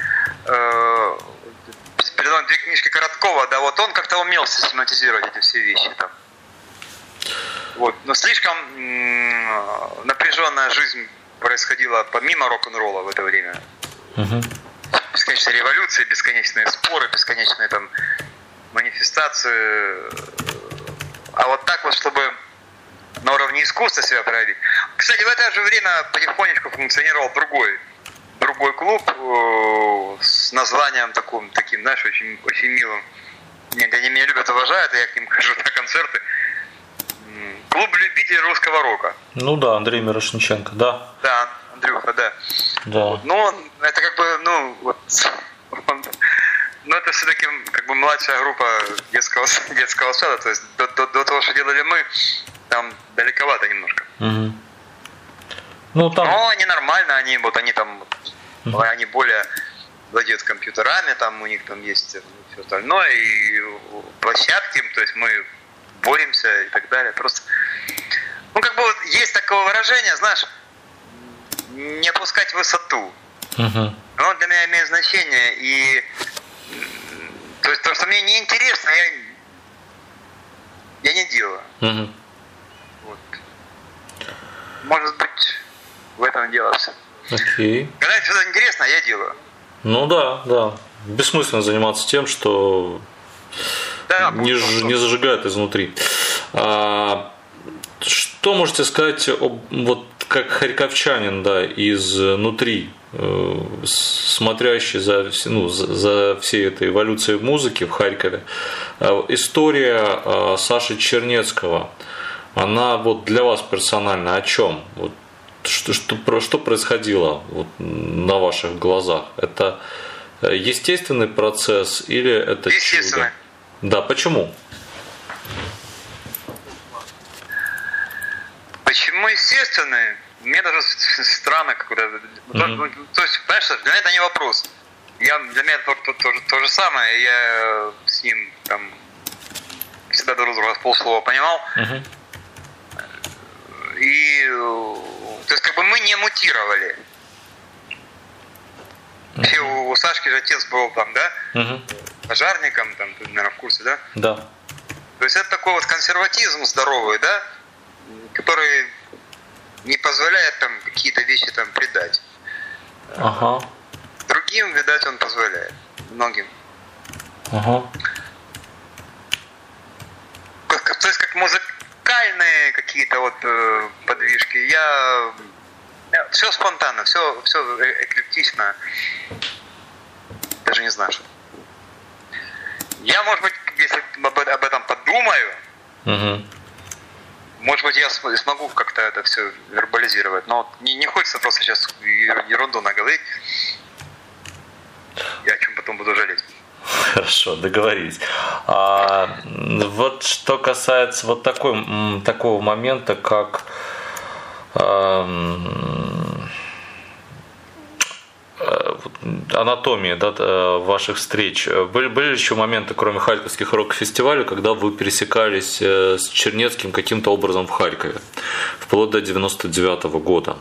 Передо мной 2 книжки Короткова, да, вот он как-то умел систематизировать эти все вещи там. Вот, но слишком напряженная жизнь происходила помимо рок-н-ролла в это время. Бесконечные революции, бесконечные споры, бесконечные там манифестации. А вот так вот, чтобы на уровне искусства себя проявить. Кстати, в это же время потихонечку функционировал другой клуб с названием таким, знаешь, очень, очень милым. Они меня любят, уважают, и я к ним хожу на концерты. Клуб любителей русского рока. Ну да, Андрей Мирошниченко, да. Да, Андрюха, да. Вот. Но это как бы, это все-таки как бы младшая группа детского сада, то есть до того, что делали мы, там далековато немножко. Ну, там... Но они нормально, они там, они более владеют компьютерами, там у них там есть все остальное, и площадки, то есть мы боремся и так далее. Просто, как бы вот есть такое выражение, знаешь, не опускать высоту. Оно для меня имеет значение, и то есть то, что мне неинтересно, я не делаю. Вот. Может быть, в этом дело все. Окей. Когда что-то интересно, я делаю. Ну да. Бессмысленно заниматься тем, что не зажигает изнутри. Что можете сказать вот как харьковчанин, да, изнутри, смотрящий за всей этой эволюцией музыки в Харькове, история Саши Чернецкого, она вот для вас персонально о чем? Вот что происходило вот на ваших глазах? Это естественный процесс или это естественный? Чудо? Да, почему? Почему естественный? Мне даже странно, когда... То есть, понимаешь, для меня это не вопрос. Для меня это то же самое. Я с ним там всегда друг друга с полслова понимал. И то есть как бы мы не мутировали. Вообще у Сашки же отец был там, да? Пожарником, там, ты, наверное, в курсе, да? Да. То есть это такой вот консерватизм здоровый, да? Который не позволяет там какие-то вещи там предать. Ага. Другим, видать, он позволяет. Многим. Ага. То есть как музыкальные какие-то вот подвижки. Я все спонтанно, все эклектично. Даже не знаю, что. Я, может быть, если об этом подумаю, может быть, я смогу как-то это все вербализировать. Но не хочется просто сейчас ерунду наговорить. Я о чем потом буду жалеть. Хорошо, договорились. Вот что касается вот такого момента, как анатомия, да, ваших встреч. Были еще моменты, кроме Харьковских рок-фестивалей, когда вы пересекались с Чернецким каким-то образом в Харькове, вплоть до 99-го года?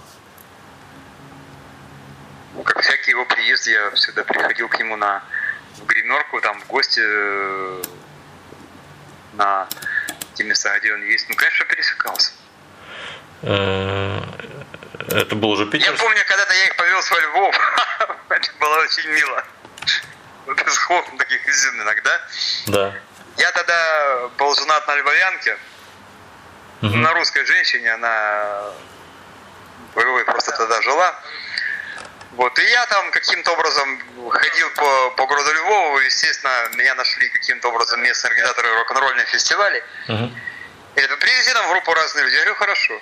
Как всякий его приезд, я всегда приходил к нему в гримерку, там в гости на те места, где он есть. Ну, конечно, пересекался. Это был уже Питер? Я помню, когда-то я их повез во Львов. Это было очень мило. Без хлопов таких изюминок, да? Да. Я тогда был женат на львовянке. На русской женщине. Она в Львове просто тогда жила. Вот. И я там каким-то образом ходил по городу Львову. Естественно, меня нашли каким-то образом местные организаторы рок-н-ролльных фестивалей. И говорят, привези нам в группу разные люди. Я говорю, хорошо.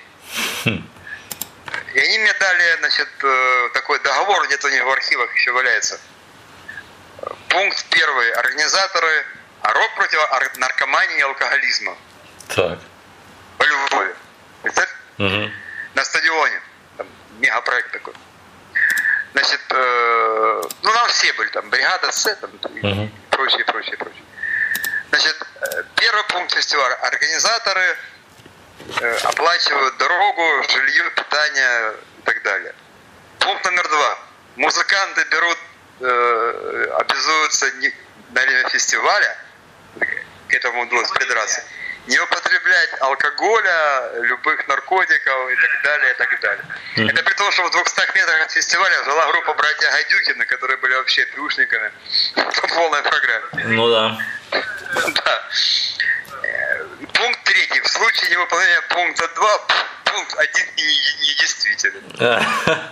И они мне дали, значит, такой договор, где-то у них в архивах еще валяется. Пункт 1. Организаторы рок против наркомании и алкоголизма. Так. По Львове. На стадионе. Там мегапроект такой. Значит, ну нам все были, там, бригада С, там, и прочее. Значит, первый пункт фестиваля. Организаторы оплачивают дорогу, жилье, питание и так далее. Пункт номер 2. Музыканты обязуются на время фестиваля, к этому удалось придраться, не употреблять алкоголя, любых наркотиков и так далее, и так далее. Это при том, что в 200 метрах от фестиваля жила группа братья Гайдюкины, которые были вообще пьюшниками по полной программе. Ну да. Да. Пункт 3. В случае невыполнения пункта 2, пункт 1 недействителен.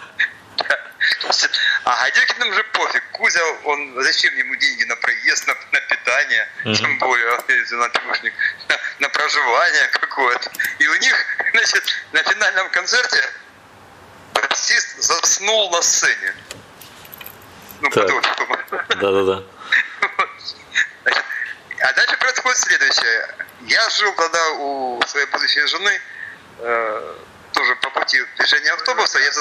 А Гайдюкиным же пофиг. Кузя, он зачем ему деньги на проезд, на питание, тем более, на пьюшник, на проживание какое-то. И у них, значит, на финальном концерте артист заснул на сцене. Ну, потом. Да. А дальше происходит следующее. Я жил тогда у своей будущей жены, тоже по пути движения автобуса, я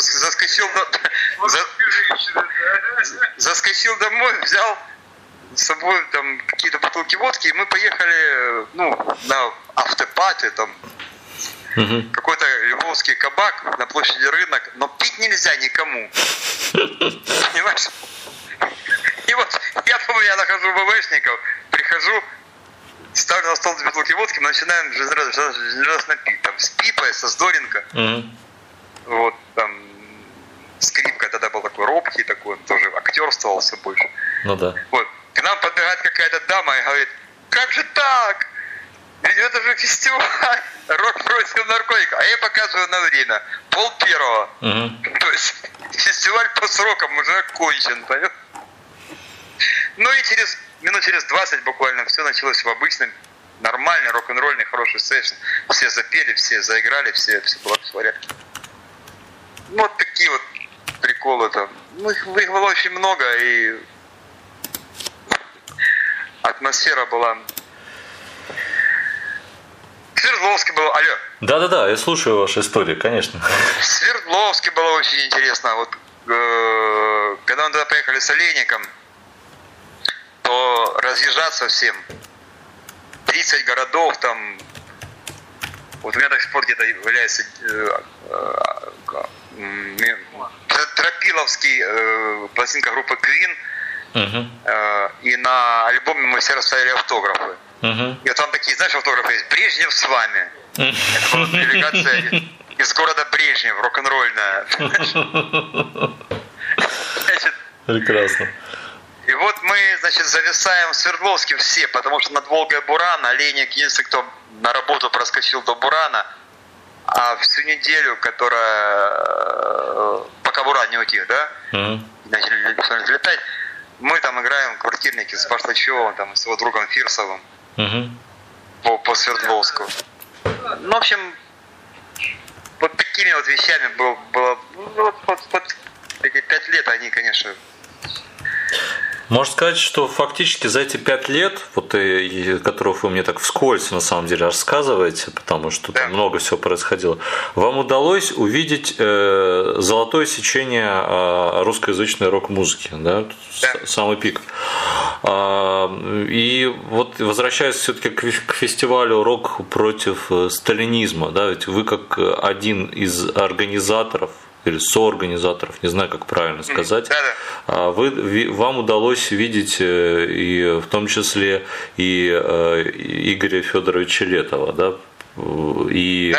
заскочил домой, взял с собой там какие-то бутылки водки, и мы поехали, на автопати, там, какой-то львовский кабак на площади Рынок, но пить нельзя никому. Понимаешь? И вот я помню, я нахожу ВВшников, прихожу, ставлю на стол 2 бутылки водки, мы начинаем жизнерадостно пить. Там с Пипой, со Здоренко. Вот, там Скрипка тогда был такой робкий, такой, он тоже актерствовал все больше. Ну да. Вот. К нам подбегает какая-то дама и говорит, как же так? Ведь это же фестиваль, рок против наркотиков. А я показываю на время, 12:30. То есть фестиваль по срокам уже окончен, понимаешь? Ну и минут через 20 буквально все началось в обычном нормальный, рок-н-ролльный, хороший сейшн. Все запели, все заиграли, все было в порядке. Ну, вот такие вот приколы там. Ну, их было очень много, и атмосфера была. В Свердловске было. Алло. Да, я слушаю ваши истории, конечно. В Свердловске было очень интересно. Вот когда мы туда поехали с Олейником, то разъезжаться всем. 30 городов там. Вот у меня так в спорте это является Тропиловский, пластинка группы Queen. И на альбоме мы все расставили автографы. И вот там такие, знаешь, автографы есть. Брежнев с вами. Это была делегация из города Брежнев, рок-н-ролльная. Прекрасно. И вот мы, значит, зависаем в Свердловске все, потому что над Волгой Буран, Олейник, единственный, кто на работу проскочил до Бурана, а всю неделю, пока Буран не утих, да, начали летать, мы там играем квартирники с Башлачевым, там, с его другом Фирсовым по Свердловску. Ну, в общем, вот такими вот вещами было вот эти 5 лет, они, конечно... Можно сказать, что фактически за эти 5 лет, вот которых вы мне так вскользь на самом деле рассказываете, потому что там много всего происходило, вам удалось увидеть золотое сечение русскоязычной рок-музыки, да? Самый пик. И вот возвращаясь все-таки к фестивалю «Рок против сталинизма», да, ведь вы как один из организаторов или соорганизаторов, не знаю, как правильно сказать, вам удалось видеть и в том числе и Игоря Федоровича Летова, да? И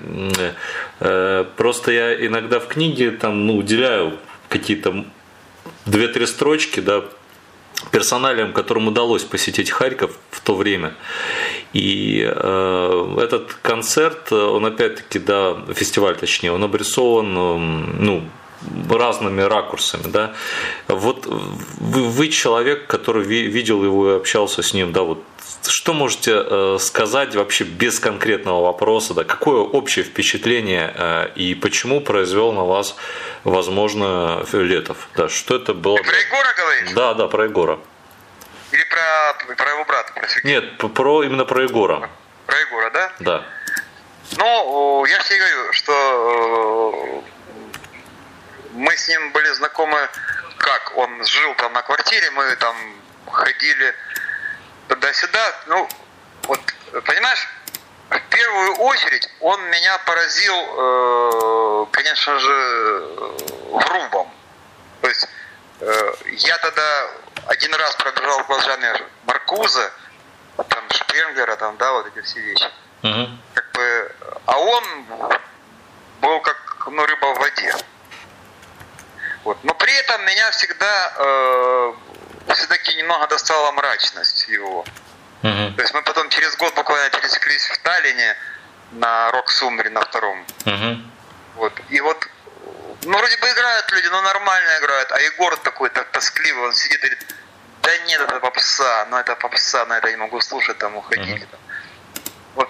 просто я иногда в книге там, уделяю какие-то 2-3 строчки, да, персоналиям, которым удалось посетить Харьков в то время. И этот концерт, он опять-таки, да, фестиваль точнее, он обрисован, разными ракурсами, да. Вот вы человек, который видел его и общался с ним, да, вот что можете сказать вообще без конкретного вопроса, да, какое общее впечатление и почему произвел на вас, возможно, Летов, да, что это было? Ты про Егора говоришь? Да, про Егора. Или про его брата? Про Сергея? Нет, именно про Егора. Про Егора, да? Да. Ну, я же тебе говорю, что мы с ним были знакомы, как он жил там на квартире, мы там ходили туда-сюда. Ну, вот, понимаешь, в первую очередь он меня поразил, конечно же, врубом. То есть я тогда один раз пробежал глазами Маркуза, там Шпенглера, там, да, вот эти все вещи. Как бы, а он был как рыба в воде. Вот. Но при этом меня всегда все-таки немного достала мрачность его. То есть мы потом через год буквально пересеклись в Таллине на Рок-Сумере на 2-м. Вот. И вот, вроде бы играют люди, нормально играют, а Егор такой так тоскливый, он сидит и говорит: да нет, это попса, на это не могу слушать, там уходите. Вот,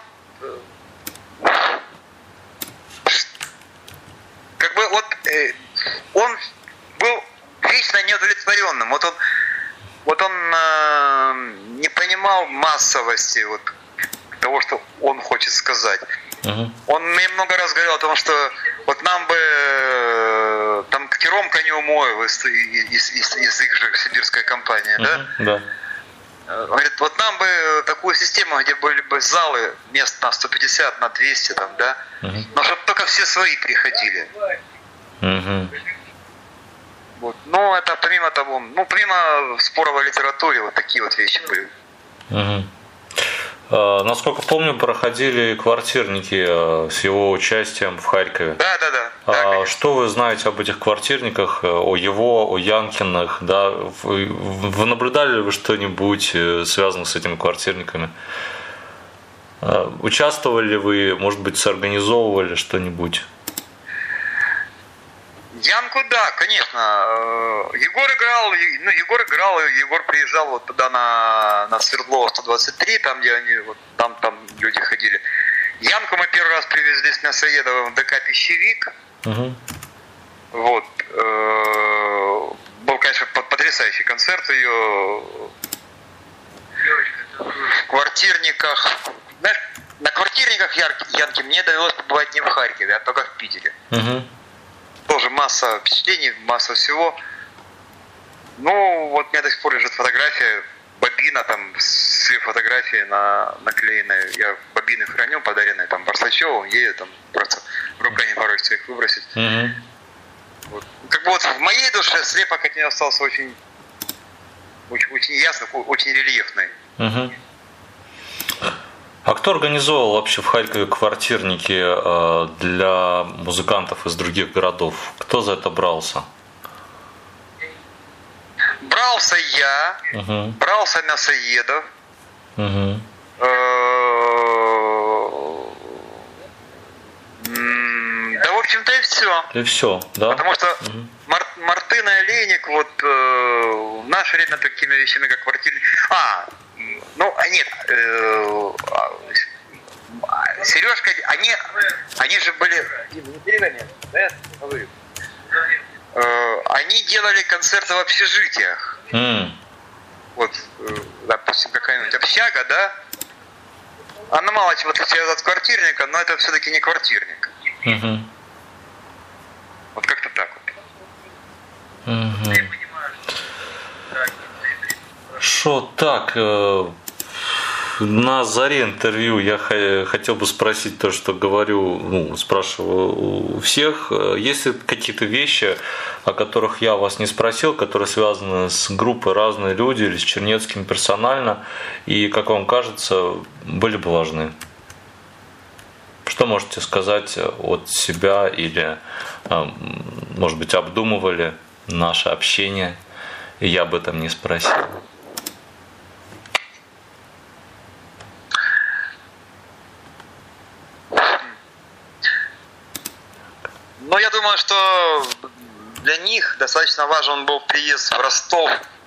как бы вот он был вечно неудовлетворенным. Вот он не понимал массовости вот того, что он хочет сказать. Он мне много раз говорил о том, что вот нам бы там Ромка Неумоев из их же сибирской компании, да? Да. Говорит, вот нам бы такую систему, где были бы залы мест на 150, на 200, там, да? Но чтобы только все свои приходили. Вот. Но это помимо того, помимо споров о литературе, вот такие вот вещи были. Насколько помню, проходили квартирники с его участием в Харькове. Да, что вы знаете об этих квартирниках, о его, о Янкиных? Да? Вы наблюдали ли вы что-нибудь связанное с этими квартирниками? Участвовали ли вы, может быть, соорганизовывали что-нибудь? Янк куда, конечно. Егор играл, Егор приезжал вот туда на Свердлова 123, там, где они, вот, там люди ходили. Янку мы первый раз привезли с Мясоедовым в ДК «Пищевик». Угу. Вот. Был, конечно, потрясающий концерт ее в квартирниках. Знаешь, на квартирниках Янки мне довелось побывать не в Харькове, а только в Питере. Угу. Тоже масса впечатлений, масса всего. Ну, вот у меня до сих пор лежит фотография, бобина там с ее фотографией наклеенная. Я бобины храню, подаренные там Барсачеву, ей там просто рука не порывается их выбросить. Угу. Вот. Как бы вот в моей душе слепок от нее остался очень ясный, очень рельефный. Угу. А кто организовал вообще в Харькове квартирники для музыкантов из других городов? Кто за это брался? Брался я, брался Мясоедов. Угу. Да, в общем-то, и все. И все, да? Потому что Мартын и Олейник вот в наше время такими вещами, как квартирник... Сережка, они же были... Они делали концерты в общежитиях. Вот, допустим, какая-нибудь общага, да? Она мало чего отличается от квартирника, но это все-таки не квартирник. Вот как-то так вот. Шо так, на заре интервью я хотел бы спросить то, что говорю, спрашиваю у всех. Есть ли какие-то вещи, о которых я вас не спросил, которые связаны с группой «Разные люди» или с Чернецким персонально, и, как вам кажется, были бы важны? Что можете сказать от себя или, может быть, обдумывали наше общение, и я об этом не спросил? Ну, я думаю, что для них достаточно важен был приезд в Ростов.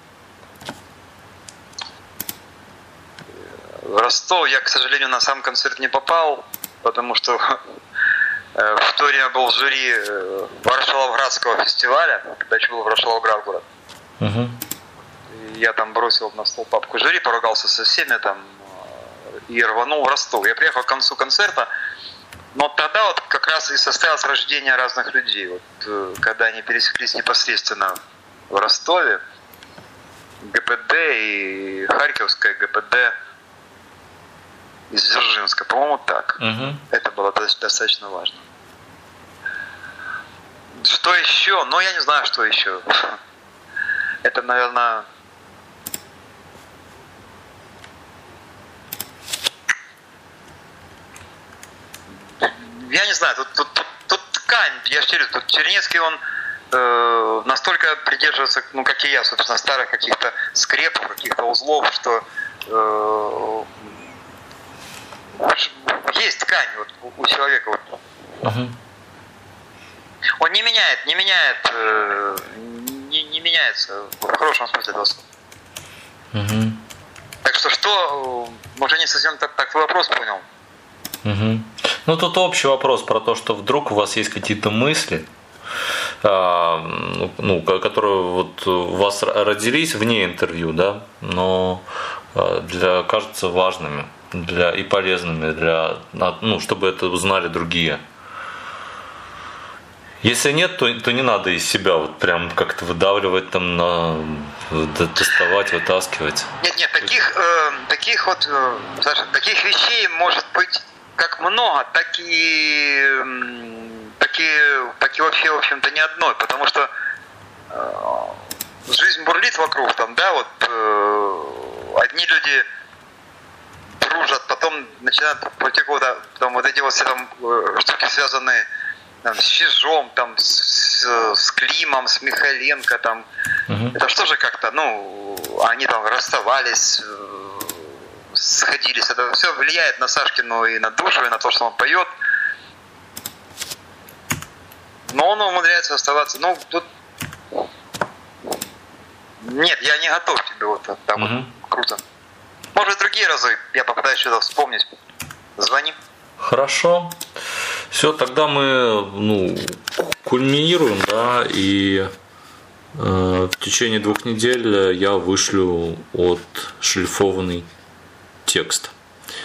В Ростов я, к сожалению, на сам концерт не попал, потому что в то время был в жюри Ворошиловградского фестиваля, когда еще был Ворошиловград город. Я там бросил на стол папку жюри, поругался со всеми там и рванул в Ростов. Я приехал к концу концерта, но тогда вот как раз и состоялось рождение разных людей. Вот, когда они пересеклись непосредственно в Ростове, ГПД и Харьковская ГПД из Дзержинска, по-моему, так. Это было достаточно важно. Что еще? Ну, я не знаю, что еще. Это, наверное... Я не знаю, тут ткань, я же говорю, тут Чернецкий, он настолько придерживается, ну, как и я, собственно, старых каких-то скрепов, каких-то узлов, что есть ткань вот, у человека. Вот. Он не меняется в хорошем смысле этого слова. Так что, может, не совсем так твой вопрос понял. Ну, тут общий вопрос про то, что вдруг у вас есть какие-то мысли, которые вот у вас родились вне интервью, да, но кажутся важными и полезными чтобы это узнали другие. Если нет, то не надо из себя вот прям как-то выдавливать, там, доставать, вытаскивать. Нет, таких вещей может быть как много, так и вообще, в общем-то, не одной, потому что жизнь бурлит вокруг, там, да, вот одни люди дружат, потом начинают потом вот эти вот все там штуки, связанные там, с Чижом, там, с Климом, с Михайленко, там, это что же как-то, они там расставались, сходились. Это все влияет на Сашкину и на душу, и на то, что он поет. Но он умудряется оставаться. Ну, тут... Нет, я не готов тебе вот так вот круто. Может, другие разы я попытаюсь что-то вспомнить. Звони. Хорошо. Все, тогда мы кульминируем, да, и в течение 2 недель я вышлю отшлифованный текст.